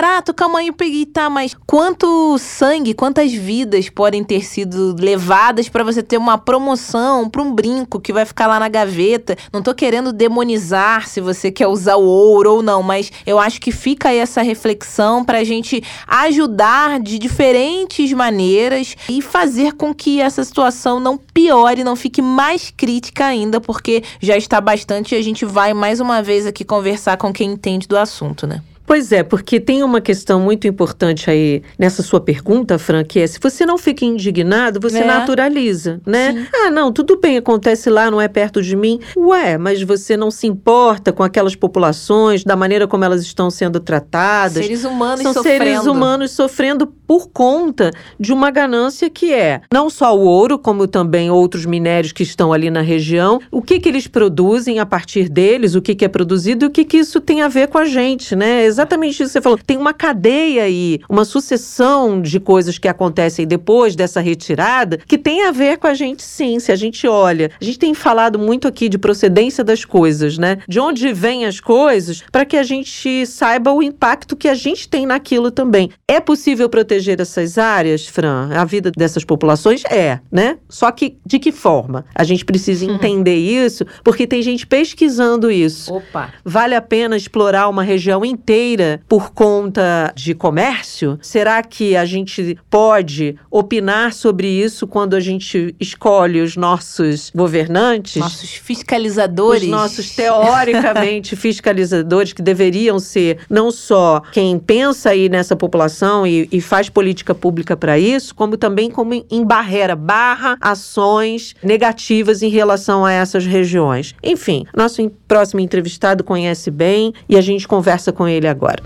barato, calma aí, eu peguei, tá, mas quanto sangue, quantas vidas podem ter sido levadas pra você ter uma promoção, pra um brinco que vai ficar lá na gaveta? Não tô querendo demonizar se você quer usar o ouro ou não, mas eu acho que fica aí essa reflexão pra gente ajudar de diferentes maneiras e fazer com que essa situação não piore, não fique mais crítica ainda, porque já está bastante e a gente vai mais uma vez aqui conversar com quem entende do assunto, né? Pois é, porque tem uma questão muito importante aí nessa sua pergunta, Fran, que é se você não fica indignado, você É. naturaliza, né? Sim. Ah, não, tudo bem, acontece lá, não é perto de mim. Ué, mas você não se importa com aquelas populações, da maneira como elas estão sendo tratadas. Seres humanos São sofrendo. seres humanos sofrendo por conta de uma ganância que é não só o ouro, como também outros minérios que estão ali na região. O que que eles produzem a partir deles, o que que é produzido e o que que isso tem a ver com a gente, né? Exatamente isso que você falou. Tem uma cadeia aí, uma sucessão de coisas que acontecem depois dessa retirada que tem a ver com a gente, sim. Se a gente olha, a gente tem falado muito aqui de procedência das coisas, né? De onde vêm as coisas, para que a gente saiba o impacto que a gente tem naquilo também. É possível proteger essas áreas, Fran? A vida dessas populações? É, né? Só que de que forma? A gente precisa entender isso, porque tem gente pesquisando isso. Opa! Vale a pena explorar uma região inteira por conta de comércio? Será que a gente pode opinar sobre isso quando a gente escolhe os nossos governantes? Nossos fiscalizadores. Os nossos, teoricamente, fiscalizadores, que deveriam ser não só quem pensa aí nessa população e, e faz política pública para isso, como também como em, em barreira, barra ações negativas em relação a essas regiões. Enfim, nosso próximo entrevistado conhece bem e a gente conversa com ele agora.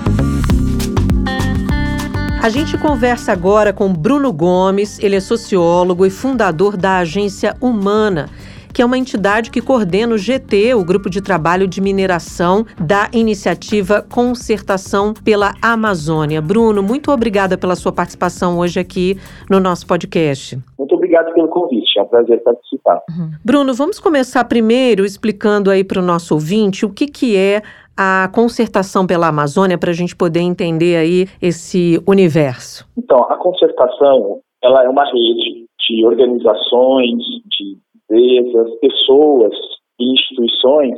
A gente conversa agora com Bruno Gomes, ele é sociólogo e fundador da Agência Humana, que é uma entidade que coordena o G T, o Grupo de Trabalho de Mineração da Iniciativa Concertação pela Amazônia. Bruno, muito obrigada pela sua participação hoje aqui no nosso podcast. Muito obrigado pelo convite, é um prazer participar. Uhum. Bruno, vamos começar primeiro explicando aí para o nosso ouvinte o que, que é a Concertação pela Amazônia, para a gente poder entender aí esse universo. Então, a concertação, ela é uma rede de organizações, de empresas, pessoas e instituições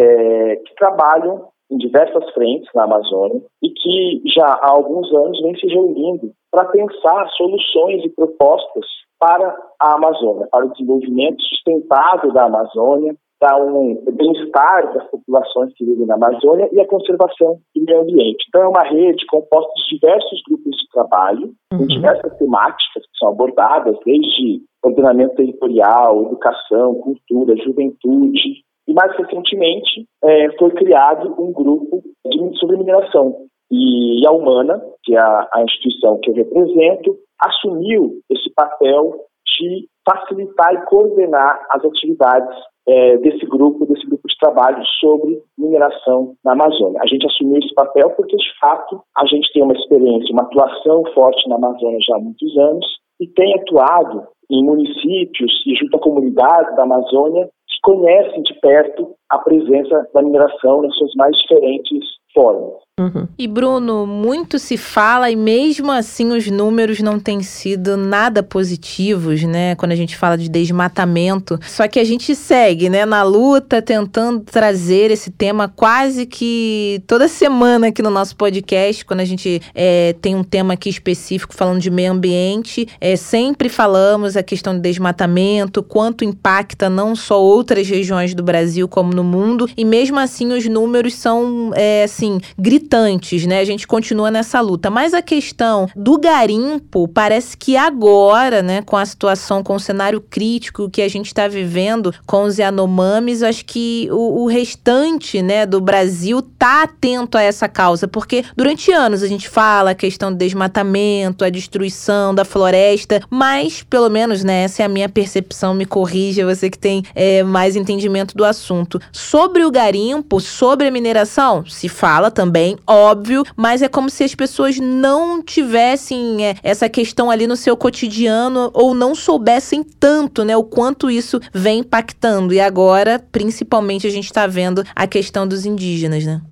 é, que trabalham em diversas frentes na Amazônia e que já há alguns anos vem se reunindo para pensar soluções e propostas para a Amazônia, para o desenvolvimento sustentável da Amazônia, para um bem-estar das populações que vivem na Amazônia e a conservação do meio ambiente. Então, é uma rede composta de diversos grupos de trabalho, uhum. com diversas temáticas que são abordadas, desde ordenamento territorial, educação, cultura, juventude. E, mais recentemente, é, foi criado um grupo de, sobre mineração. E a Humana, que é a, a instituição que eu represento, assumiu esse papel de facilitar e coordenar as atividades É, desse grupo, desse grupo de trabalho sobre mineração na Amazônia. A gente assumiu esse papel porque, de fato, a gente tem uma experiência, uma atuação forte na Amazônia já há muitos anos e tem atuado em municípios e junto à comunidade da Amazônia que conhecem de perto a presença da mineração nas suas mais diferentes formas. Uhum. E Bruno, muito se fala e mesmo assim os números não têm sido nada positivos, né? Quando a gente fala de desmatamento. Só que a gente segue, né? Na luta, tentando trazer esse tema quase que toda semana aqui no nosso podcast, quando a gente é, tem um tema aqui específico falando de meio ambiente, é, sempre falamos a questão do desmatamento, quanto impacta não só outras regiões do Brasil como no mundo, e mesmo assim os números são, é, assim, gritantes. Né? A gente continua nessa luta. Mas a questão do garimpo, parece que agora, né, com a situação, com o cenário crítico que a gente está vivendo com os Yanomamis, acho que o, o restante, né, do Brasil tá atento a essa causa, porque durante anos a gente fala a questão do desmatamento, a destruição da floresta, mas, pelo menos, né, essa é a minha percepção, me corrija, você que tem é, mais entendimento do assunto. Sobre o garimpo, sobre a mineração, se fala também, óbvio, mas é como se as pessoas não tivessem é, essa questão ali no seu cotidiano ou não soubessem tanto, né, o quanto isso vem impactando. E agora, principalmente, a gente está vendo a questão dos indígenas, né? Sim.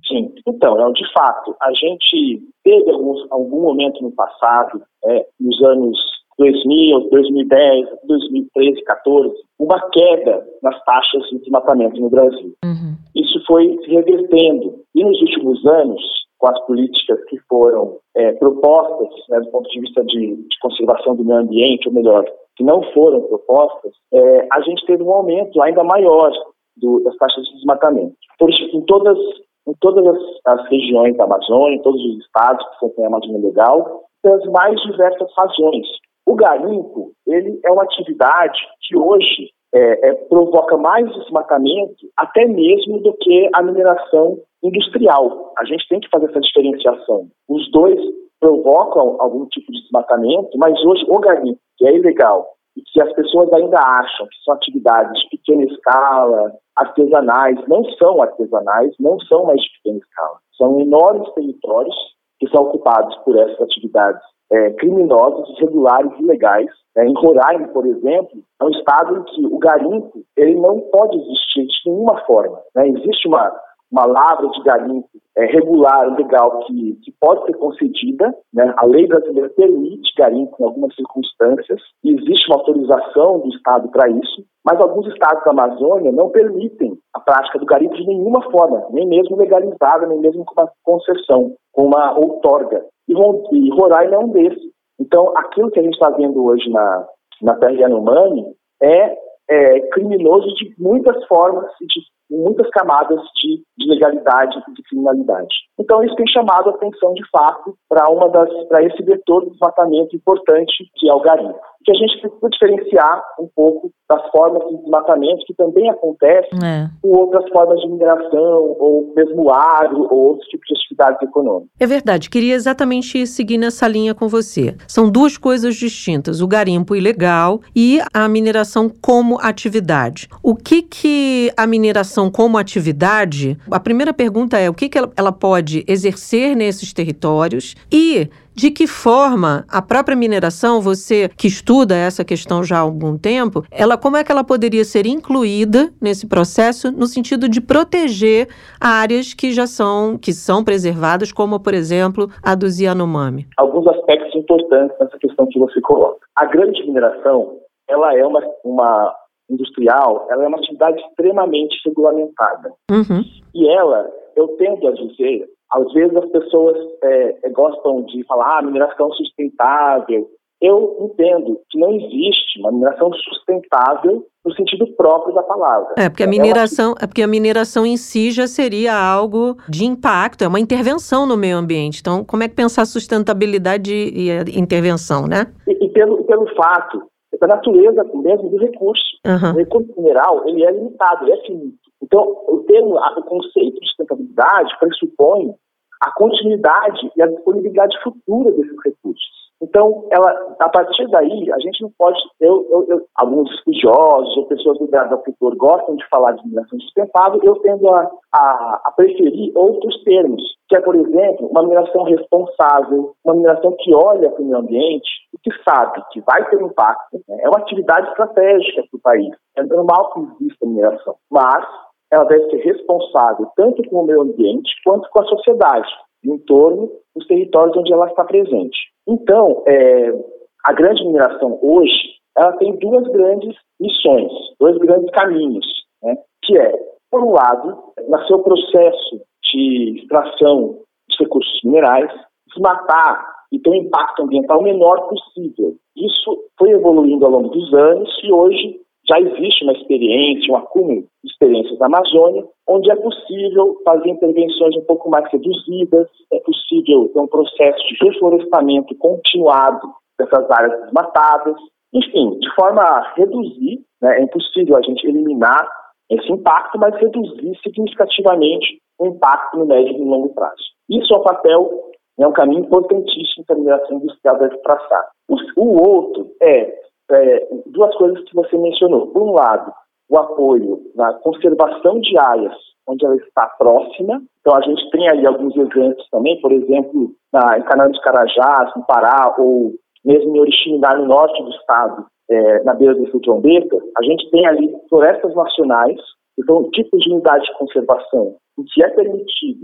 Então, de fato, a gente teve alguns, algum momento no passado, é, nos anos dois mil, dois mil e dez, dois mil e treze, dois mil e quatorze, uma queda nas taxas de desmatamento no Brasil. Uhum. Isso foi se revertendo. E nos últimos anos, com as políticas que foram é, propostas, né, do ponto de vista de, de conservação do meio ambiente, ou melhor, que não foram propostas, é, a gente teve um aumento ainda maior do, das taxas de desmatamento. Por isso, em todas, em todas as, as regiões da Amazônia, em todos os estados que compõem a Amazônia Legal, pelas mais diversas razões. O garimpo, ele é uma atividade que hoje é, é, provoca mais desmatamento até mesmo do que a mineração industrial. A gente tem que fazer essa diferenciação. Os dois provocam algum tipo de desmatamento, mas hoje o garimpo, que é ilegal, e que as pessoas ainda acham que são atividades de pequena escala, artesanais, não são artesanais, não são mais de pequena escala. São enormes territórios que são ocupados por essas atividades é, criminosas, irregulares e ilegais. É, em Roraima, por exemplo, é um estado em que o garimpo ele não pode existir de nenhuma forma. Né? Existe uma, uma lavra de garimpo é, regular, legal, que, que pode ser concedida. Né? A lei brasileira permite garimpo em algumas circunstâncias, e existe uma autorização do estado para isso, mas alguns estados da Amazônia não permitem a prática do garimpo de nenhuma forma, nem mesmo legalizada, nem mesmo com uma concessão, com uma outorga. E, e Roraima é um desses. Então, aquilo que a gente está vendo hoje na, na terra Yanomami é, é criminoso de muitas formas e de muitas camadas de, de legalidade e de criminalidade. Então, isso tem chamado a atenção, de fato, para uma das para esse vetor de desmatamento importante, que é o garimpo. Que a gente precisa diferenciar um pouco das formas de desmatamento que também acontecem é. com outras formas de mineração, ou mesmo agro, ou outros tipos de atividades econômicas. É verdade, queria exatamente seguir nessa linha com você. São duas coisas distintas, o garimpo ilegal e a mineração como atividade. O que que a mineração como atividade, a primeira pergunta é o que que ela, ela pode exercer nesses territórios e de que forma a própria mineração, você que estuda essa questão já há algum tempo, ela, como é que ela poderia ser incluída nesse processo no sentido de proteger áreas que já são, que são preservadas, como, por exemplo, a dos Yanomami? Alguns aspectos importantes nessa questão que você coloca. A grande mineração, ela é uma, uma industrial, ela é uma atividade extremamente regulamentada. Uhum. E ela, eu tendo a dizer, às vezes as pessoas é, é, gostam de falar, ah, mineração sustentável. Eu entendo que não existe uma mineração sustentável no sentido próprio da palavra. É, porque a mineração, é porque a mineração em si já seria algo de impacto, é uma intervenção no meio ambiente. Então, como é que pensar sustentabilidade e a intervenção, né? E, e pelo, pelo fato da natureza mesmo do recurso. Uhum. O recurso mineral, ele é limitado, ele é finito. Então, o termo, o conceito de sustentabilidade pressupõe a continuidade e a disponibilidade futura desses recursos. Então, ela, a partir daí, a gente não pode... Eu, eu, eu, alguns estudiosos ou pessoas ligadas ao setor gostam de falar de mineração sustentável, eu tendo a, a, a preferir outros termos, que é, por exemplo, uma mineração responsável, uma mineração que olha para o meio ambiente e que sabe que vai ter impacto. Né? É uma atividade estratégica para o país. É normal que exista mineração, mas ela deve ser responsável tanto com o meio ambiente quanto com a sociedade, em torno dos territórios onde ela está presente. Então, é, a grande mineração hoje, ela tem duas grandes missões, dois grandes caminhos, né? Que é, por um lado, no seu processo de extração de recursos minerais, desmatar e ter um impacto ambiental menor possível. Isso foi evoluindo ao longo dos anos e hoje já existe uma experiência, um acúmulo de experiências na Amazônia, onde é possível fazer intervenções um pouco mais reduzidas, é possível ter um processo de reflorestamento continuado dessas áreas desmatadas. Enfim, de forma a reduzir, né, é impossível a gente eliminar esse impacto, mas reduzir significativamente o impacto no médio e no longo prazo. Isso é um papel, é um caminho importantíssimo que a mineração industrial deve traçar. O, o outro é É, duas coisas que você mencionou. Por um lado, o apoio na conservação de áreas onde ela está próxima. Então, a gente tem aí alguns exemplos também, por exemplo, na, em Canal de Carajás, no Pará, ou mesmo em Oriximiná, no norte do estado, é, na beira do Rio Trombeta, a gente tem ali florestas nacionais, que são tipos de unidade de conservação, em que é permitido, de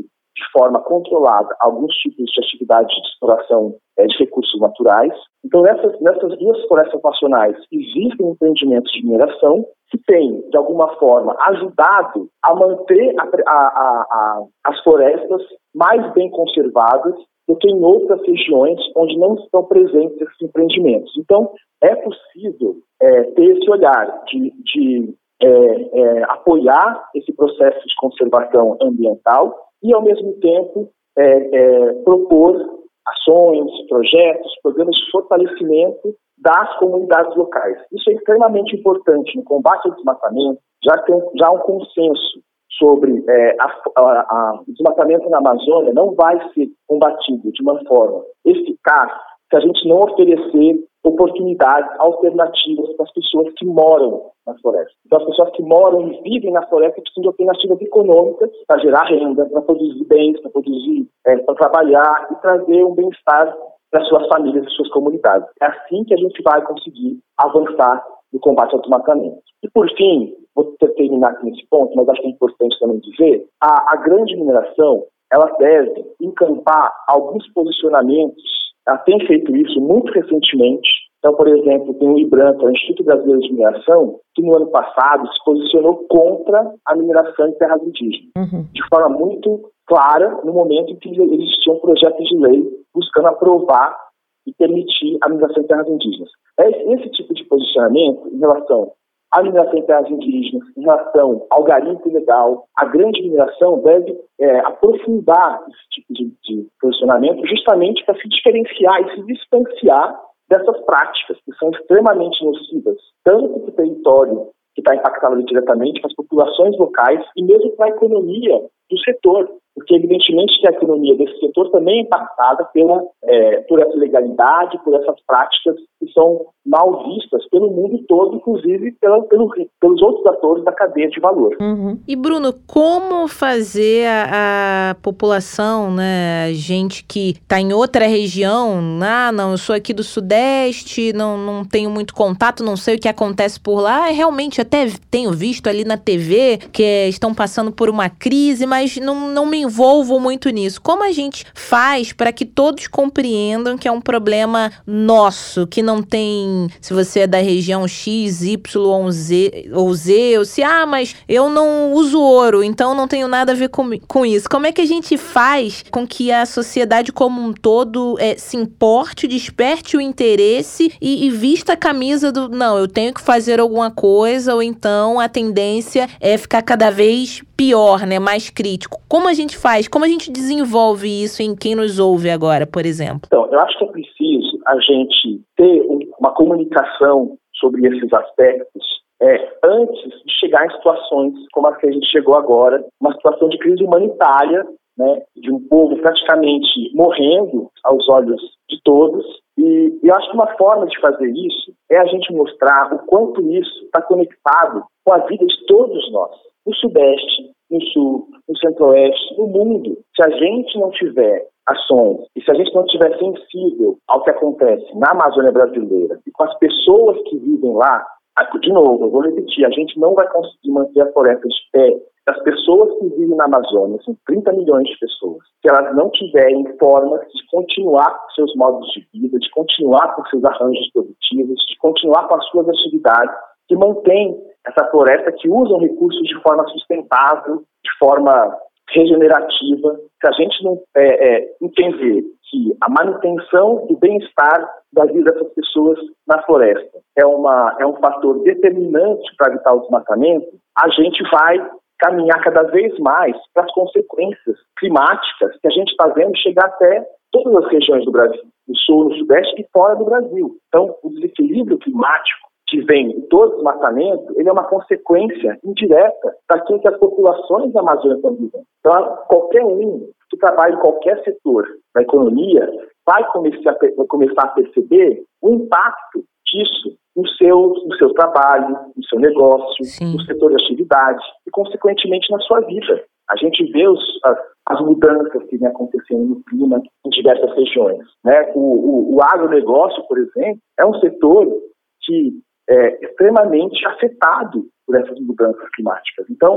forma controlada alguns tipos de atividade de exploração é, de recursos naturais. Então, nessas, nessas duas florestas nacionais existem empreendimentos de mineração que têm, de alguma forma, ajudado a manter a, a, a, a, as florestas mais bem conservadas do que em outras regiões onde não estão presentes esses empreendimentos. Então, é possível é, ter esse olhar de, de é, é, apoiar esse processo de conservação ambiental e, ao mesmo tempo, é, é, propor ações, projetos, programas de fortalecimento das comunidades locais. Isso é extremamente importante no combate ao desmatamento. Já tem já há um consenso sobre é, a, a, a, o desmatamento na Amazônia não vai ser combatido de uma forma eficaz se a gente não oferecer oportunidades alternativas para as pessoas que moram na floresta. Então, as pessoas que moram e vivem na floresta precisam de alternativas econômicas para gerar renda, para produzir bens, para produzir, é, para trabalhar e trazer um bem-estar para suas famílias e suas comunidades. É assim que a gente vai conseguir avançar no combate ao desmatamento. E, por fim, vou terminar aqui nesse ponto, mas acho que é importante também dizer, a, a grande mineração, ela deve encampar alguns posicionamentos. Ela tem feito isso muito recentemente. Então, por exemplo, tem o IBRAM, que é o Instituto Brasileiro de Mineração, que no ano passado se posicionou contra a mineração em terras indígenas, uhum. de forma muito clara, no momento em que existia um projeto de lei buscando aprovar e permitir a mineração em terras indígenas. Esse tipo de posicionamento em relação à mineração em terras indígenas, em relação ao garimpo ilegal, a grande mineração deve é, aprofundar esse tipo de, de posicionamento justamente para se diferenciar e se distanciar dessas práticas que são extremamente nocivas, tanto para o território que está impactado diretamente, para as populações locais e mesmo para a economia do setor, porque evidentemente que a economia desse setor também é impactada pela, é, por essa ilegalidade, por essas práticas que são mal vistas pelo mundo todo, inclusive pela, pelo, pelos outros atores da cadeia de valor. Uhum. E Bruno, como fazer a, a população, né, gente que está em outra região, ah, não, eu sou aqui do Sudeste, não, não tenho muito contato, não sei o que acontece por lá, realmente até tenho visto ali na T V que estão passando por uma crise, mas não, não me envolvo muito nisso. Como a gente faz para que todos compreendam que é um problema nosso, que não tem, se você é da região X, Y, Z, ou Z, ou se, ah, mas eu não uso ouro, então não tenho nada a ver com, com isso. Como é que a gente faz com que a sociedade como um todo é, se importe, desperte o interesse e, e vista a camisa do, não, eu tenho que fazer alguma coisa, ou então a tendência é ficar cada vez pior, né, mais crítico. Como a gente faz? Como a gente desenvolve isso em quem nos ouve agora, por exemplo? Então, eu acho que é preciso a gente ter uma comunicação sobre esses aspectos é, antes de chegar em situações como a que a gente chegou agora, uma situação de crise humanitária, né, de um povo praticamente morrendo aos olhos de todos. E eu acho que uma forma de fazer isso é a gente mostrar o quanto isso está conectado com a vida de todos nós. No Sudeste, no Sul, no Centro-Oeste, no mundo. Se a gente não tiver ações e se a gente não estiver sensível ao que acontece na Amazônia brasileira e com as pessoas que vivem lá, de novo, eu vou repetir, a gente não vai conseguir manter a floresta de pé. As pessoas que vivem na Amazônia, são trinta milhões de pessoas, se elas não tiverem formas de continuar com seus modos de vida, de continuar com seus arranjos produtivos, de continuar com as suas atividades, que mantém essa floresta, que usam recursos de forma sustentável, de forma regenerativa. Se a gente não é, é, entender que a manutenção do bem-estar da vida dessas pessoas na floresta é, uma, é um fator determinante para evitar o desmatamento, a gente vai caminhar cada vez mais para as consequências climáticas que a gente está vendo chegar até todas as regiões do Brasil, no Sul, no Sudeste e fora do Brasil. Então, o desequilíbrio climático que vem do desmatamento, ele é uma consequência indireta daquilo que as populações da Amazônia estão vivendo. Então, qualquer um que trabalha em qualquer setor da economia vai começar a, vai começar a perceber o impacto disso no seu, no seu trabalho, no seu negócio, Sim. no setor de atividade e, consequentemente, na sua vida. A gente vê os, as, as mudanças que vêm acontecendo no clima em diversas regiões, né? O, o, o agronegócio, por exemplo, é um setor que é extremamente afetado por essas mudanças climáticas. Então,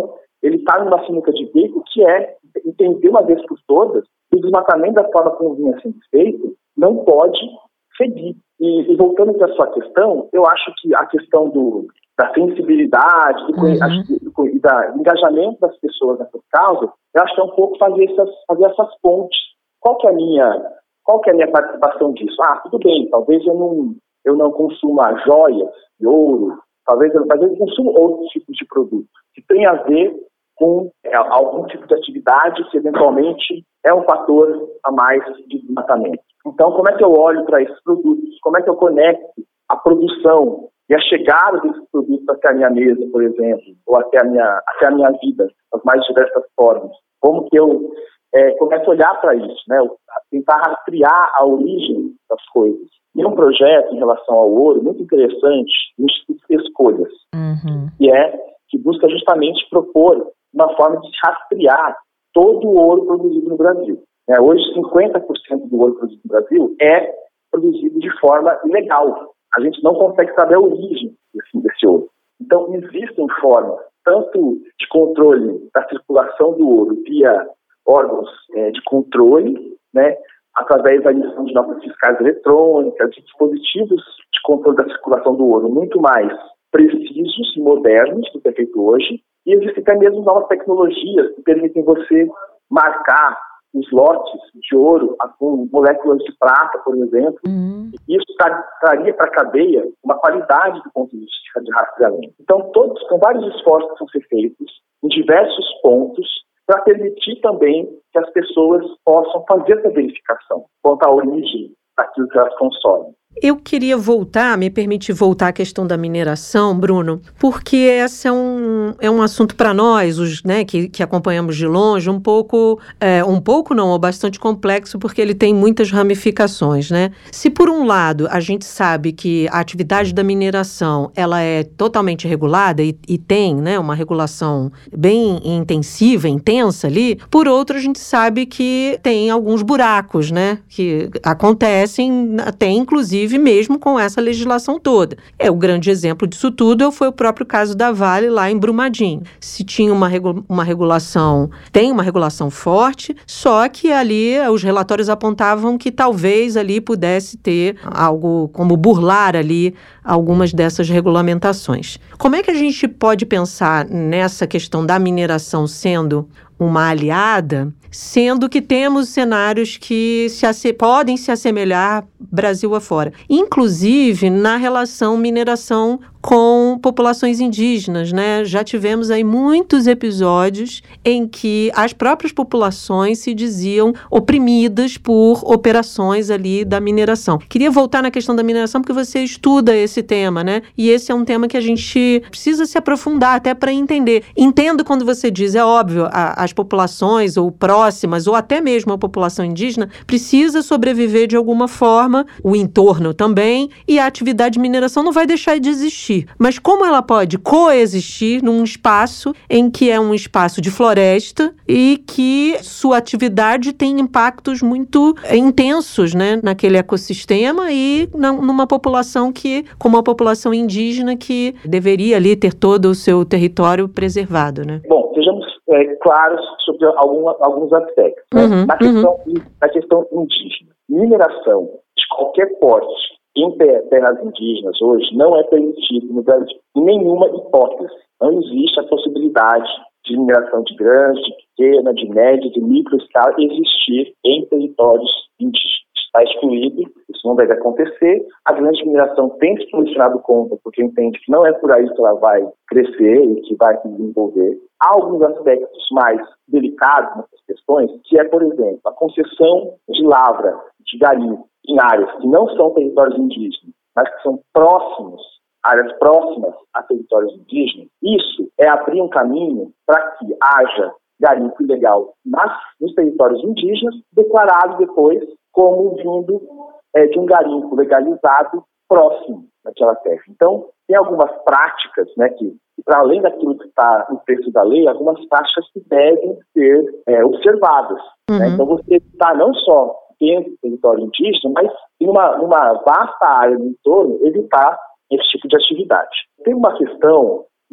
ele está numa sinuca de bico que é entender uma vez por todas que o desmatamento da forma como vinha sendo feito não pode seguir. E, e voltando para a sua questão, eu acho que a questão do, da sensibilidade, do, uhum. do, da, do engajamento das pessoas nessa causa, eu acho que é um pouco fazer essas, fazer essas pontes. Qual que é a minha, qual que é a minha participação disso? Ah, tudo bem, talvez eu não, eu não consuma joias de ouro, talvez eu, talvez eu consuma outros tipos de produtos que tem a ver com é, algum tipo de atividade que eventualmente é um fator a mais de desmatamento. Então, como é que eu olho para esses produtos? Como é que eu conecto a produção e a chegada desses produtos até a minha mesa, por exemplo, ou até a minha, até a minha vida, das mais diversas formas? Como que eu é, começo a olhar para isso, né? Tentar rastrear a origem das coisas. E um projeto em relação ao ouro muito interessante, o Instituto Escolhas, uhum. que é que busca justamente propor uma forma de rastrear todo o ouro produzido no Brasil. É, hoje, cinquenta por cento do ouro produzido no Brasil é produzido de forma ilegal. A gente não consegue saber a origem desse, desse ouro. Então, existem formas, tanto de controle da circulação do ouro via órgãos é, de controle, né, através da emissão de notas fiscais eletrônicas, de dispositivos de controle da circulação do ouro muito mais precisos e modernos do que é feito hoje. E existem até mesmo novas tecnologias que permitem você marcar os lotes de ouro com moléculas de prata, por exemplo. Uhum. E isso traria para a cadeia uma qualidade do ponto de vista de rastreamento. Então, todos, com vários esforços que vão ser feitos em diversos pontos para permitir também que as pessoas possam fazer essa verificação quanto à origem daquilo que elas consomem. Eu queria voltar, me permitir voltar à questão da mineração, Bruno, porque esse é um, é um assunto para nós, os, né, que, que acompanhamos de longe, um pouco, é, um pouco não, ou bastante complexo, porque ele tem muitas ramificações, né? Se por um lado a gente sabe que a atividade da mineração, ela é totalmente regulada e, e tem, né, uma regulação bem intensiva, intensa ali, por outro a gente sabe que tem alguns buracos, né, que acontecem até inclusive mesmo com essa legislação toda. É, o grande exemplo disso tudo foi o próprio caso da Vale lá em Brumadinho. Se tinha uma, regu- uma regulação, tem uma regulação forte, só que ali os relatórios apontavam que talvez ali pudesse ter algo como burlar ali algumas dessas regulamentações. Como é que a gente pode pensar nessa questão da mineração sendo uma aliada, sendo que temos cenários que se asse- podem se assemelhar Brasil afora, inclusive na relação mineração com populações indígenas, né? Já tivemos aí muitos episódios em que as próprias populações se diziam oprimidas por operações ali da mineração. Queria voltar na questão da mineração porque você estuda esse tema, né? E esse é um tema que a gente precisa se aprofundar até para entender. Entendo quando você diz, é óbvio, a, as populações ou próximas ou até mesmo a população indígena precisa sobreviver de alguma forma, o entorno também, e a atividade de mineração não vai deixar de existir. Mas como ela pode coexistir num espaço em que é um espaço de floresta e que sua atividade tem impactos muito intensos, né, naquele ecossistema e na, numa população que, como a população indígena, que deveria ali ter todo o seu território preservado, né? Bom, sejamos é, claros sobre algum, alguns aspectos. Né? Uhum, na, questão, uhum. na questão indígena, mineração de qualquer porte em terras indígenas hoje não é permitido no Brasil. Em nenhuma hipótese. Não existe a possibilidade de mineração de grande, de pequena, de média, de micro escala existir em territórios indígenas. Está excluído, isso não deve acontecer. A grande mineração tem se posicionado contra, porque entende que não é por aí que ela vai crescer e que vai se desenvolver. Há alguns aspectos mais delicados nessas questões, que é, por exemplo, a concessão de lavra, de garimpo, em áreas que não são territórios indígenas, mas que são próximos, áreas próximas a territórios indígenas. Isso é abrir um caminho para que haja garimpo ilegal nas, nos territórios indígenas, declarado depois como vindo é, de um garimpo legalizado próximo daquela terra. Então, tem algumas práticas, né, que, para além daquilo que está no texto da lei, algumas práticas que devem ser é, observadas. Uhum. Né? Então, você está não só dentro do território indígena, mas em uma, numa vasta área no entorno, evitar esse tipo de atividade. Tem uma questão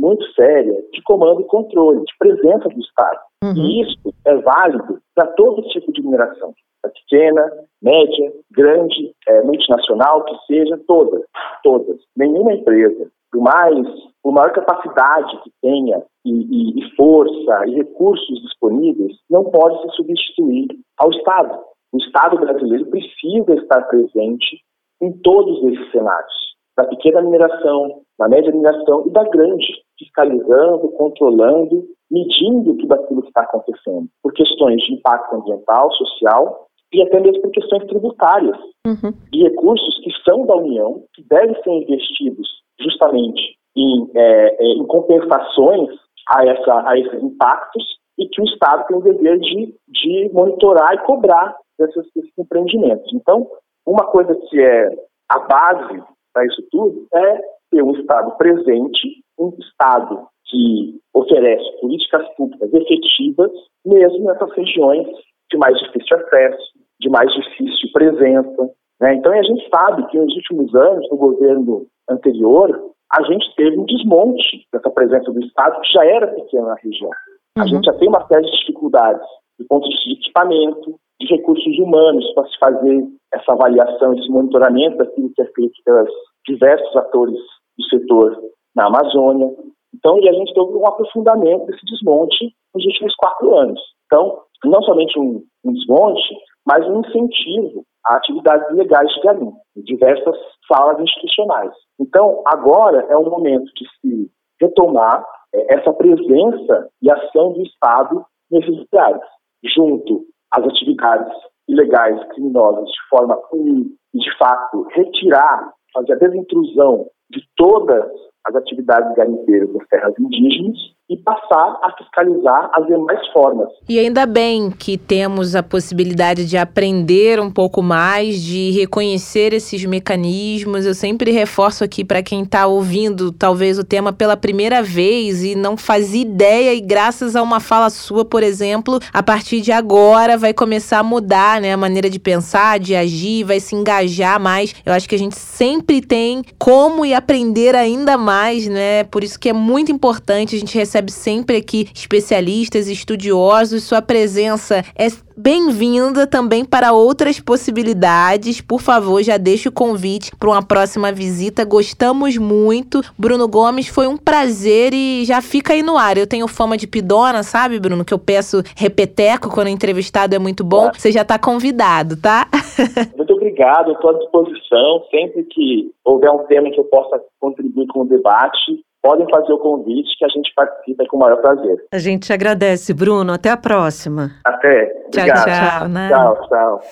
muito séria de comando e controle, de presença do Estado. Uhum. E isso é válido para todo tipo de mineração. A pequena, média, grande, é, multinacional, que seja, todas, todas. Nenhuma empresa, por mais, por maior capacidade que tenha e, e, e força e recursos disponíveis, não pode se substituir ao Estado. O Estado brasileiro precisa estar presente em todos esses cenários, da pequena mineração, da média mineração e da grande, fiscalizando, controlando, medindo tudo aquilo que está acontecendo, por questões de impacto ambiental, social e até mesmo por questões tributárias, uhum. de recursos que são da União, que devem ser investidos justamente em, é, em compensações a, essa, a esses impactos e que o Estado tem o dever de, de monitorar e cobrar desses, desses empreendimentos. Então, uma coisa que é a base para isso tudo é ter um Estado presente, um Estado que oferece políticas públicas efetivas, mesmo nessas regiões de mais difícil acesso, de mais difícil presença. Né? Então, a gente sabe que nos últimos anos, no governo anterior, a gente teve um desmonte dessa presença do Estado, que já era pequena na região. Uhum. A gente já tem uma série de dificuldades do ponto de vista de equipamento, de recursos humanos para se fazer essa avaliação, esse monitoramento daquilo que é feito pelos diversos atores do setor na Amazônia. Então, e a gente teve um aprofundamento desse desmonte nos últimos quatro anos. Então, não somente um, um desmonte, mas um incentivo a atividades ilegais de garimpo, em diversas salas institucionais. Então, agora é o momento de se retomar é, essa presença e ação do Estado nesses lugares, junto às atividades ilegais, criminosas, de forma punir e, de fato, retirar, fazer a desintrusão de todas as atividades garimpeiras das terras indígenas e passar a fiscalizar as demais formas. E ainda bem que temos a possibilidade de aprender um pouco mais, de reconhecer esses mecanismos. Eu sempre reforço aqui para quem está ouvindo talvez o tema pela primeira vez e não fazia ideia, e graças a uma fala sua, por exemplo, a partir de agora vai começar a mudar, né, a maneira de pensar, de agir, vai se engajar mais. Eu acho que a gente sempre tem como e aprender ainda mais, né? Por isso que é muito importante, a gente recebe sempre aqui especialistas, estudiosos. Sua presença é bem-vinda também para outras possibilidades. Por favor, já deixe o convite para uma próxima visita. Gostamos muito. Bruno Gomes, foi um prazer e já fica aí no ar. Eu tenho fama de pidona, sabe, Bruno? Que eu peço repeteco quando o entrevistado é muito bom. Claro. Você já está convidado, tá? Muito obrigado, eu estou à disposição. Sempre que houver um tema que eu possa contribuir com o debate, podem fazer o convite que a gente participa com o maior prazer. A gente agradece, Bruno. Até a próxima. Até. Obrigado. Tchau, tchau. Né? Tchau, tchau.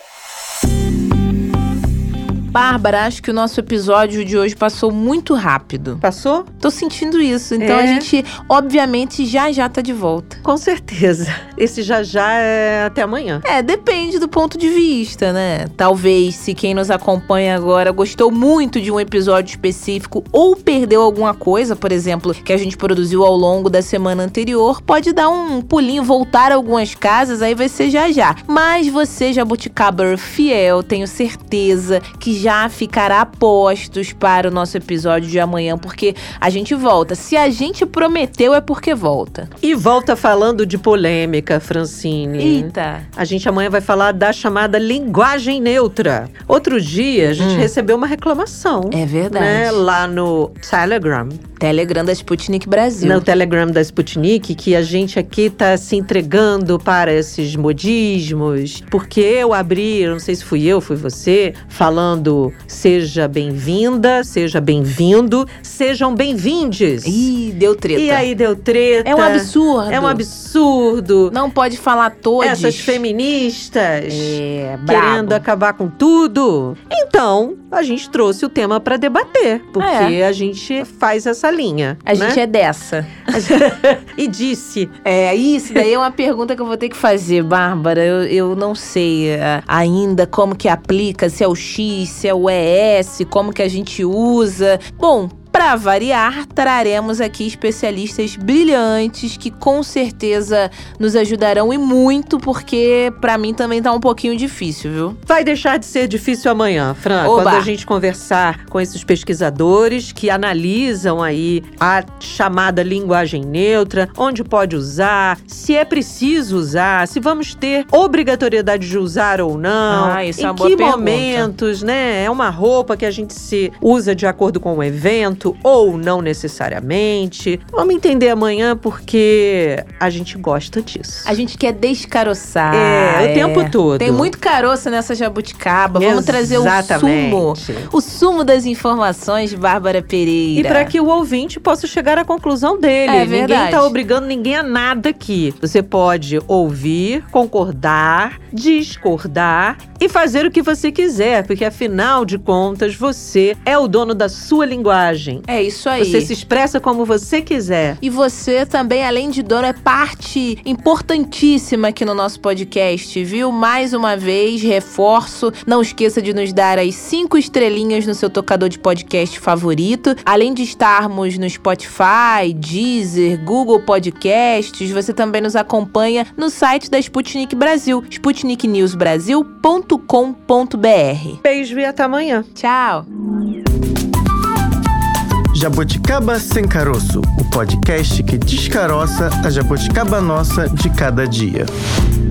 Bárbara, acho que o nosso episódio de hoje passou muito rápido. Passou? Tô sentindo isso. Então é. a gente, obviamente, já já tá de volta. Com certeza. Esse já já é até amanhã. É, depende do ponto de vista, né? Talvez, se quem nos acompanha agora gostou muito de um episódio específico ou perdeu alguma coisa, por exemplo, que a gente produziu ao longo da semana anterior, pode dar um pulinho, voltar a algumas casas, aí vai ser já já. Mas você, jabuticaber fiel, tenho certeza que já ficará a postos para o nosso episódio de amanhã, porque a gente volta. Se a gente prometeu, é porque volta. E volta falando de polêmica, Francine. Eita! A gente amanhã vai falar da chamada linguagem neutra. Outro dia, a gente hum. recebeu uma reclamação. É verdade. Né, lá no Telegram. Telegram da Sputnik Brasil. No Telegram da Sputnik, que a gente aqui tá se entregando para esses modismos. Porque eu abri, eu não sei se fui eu, fui você, falando seja bem-vinda, seja bem-vindo, sejam bem-vindes. Ih, deu treta. E aí deu treta. É um absurdo. É um absurdo. Não pode falar todos. Essas feministas é, querendo brabo. acabar com tudo. Então, a gente trouxe o tema para debater, porque é. a gente faz essa linha. A né? gente é dessa. E disse. É, isso daí é uma pergunta que eu vou ter que fazer, Bárbara. Eu, eu não sei uh, ainda como que aplica, se é o X, se é o E S, como que a gente usa. Bom, para variar, traremos aqui especialistas brilhantes que com certeza nos ajudarão e muito, porque para mim também tá um pouquinho difícil, viu? Vai deixar de ser difícil amanhã, Fran, Oba. quando a gente conversar com esses pesquisadores que analisam aí a chamada linguagem neutra, onde pode usar, se é preciso usar, se vamos ter obrigatoriedade de usar ou não, Ah, isso em é uma boa que pergunta. momentos, né? É uma roupa que a gente se usa de acordo com o evento ou não necessariamente. Vamos entender amanhã porque a gente gosta disso. A gente quer descaroçar. É, o tempo todo. Tem muito caroço nessa jabuticaba. Vamos trazer o Exatamente. sumo. O sumo das informações, Bárbara Pereira. E para que o ouvinte possa chegar à conclusão dele. É Ninguém verdade. tá obrigando ninguém a nada aqui. Você pode ouvir, concordar, discordar e fazer o que você quiser, porque afinal de contas você é o dono da sua linguagem. É isso aí. Você se expressa como você quiser. E você também, além de dono, é parte importantíssima aqui no nosso podcast, viu? Mais uma vez, reforço, não esqueça de nos dar as cinco estrelinhas no seu tocador de podcast favorito. Além de estarmos no Spotify, Deezer, Google Podcasts, você também nos acompanha no site da Sputnik Brasil, sputnik news brasil ponto com ponto b r. Beijo e até amanhã. Tchau! Jabuticaba Sem Caroço, o podcast que descaroça a jabuticaba nossa de cada dia.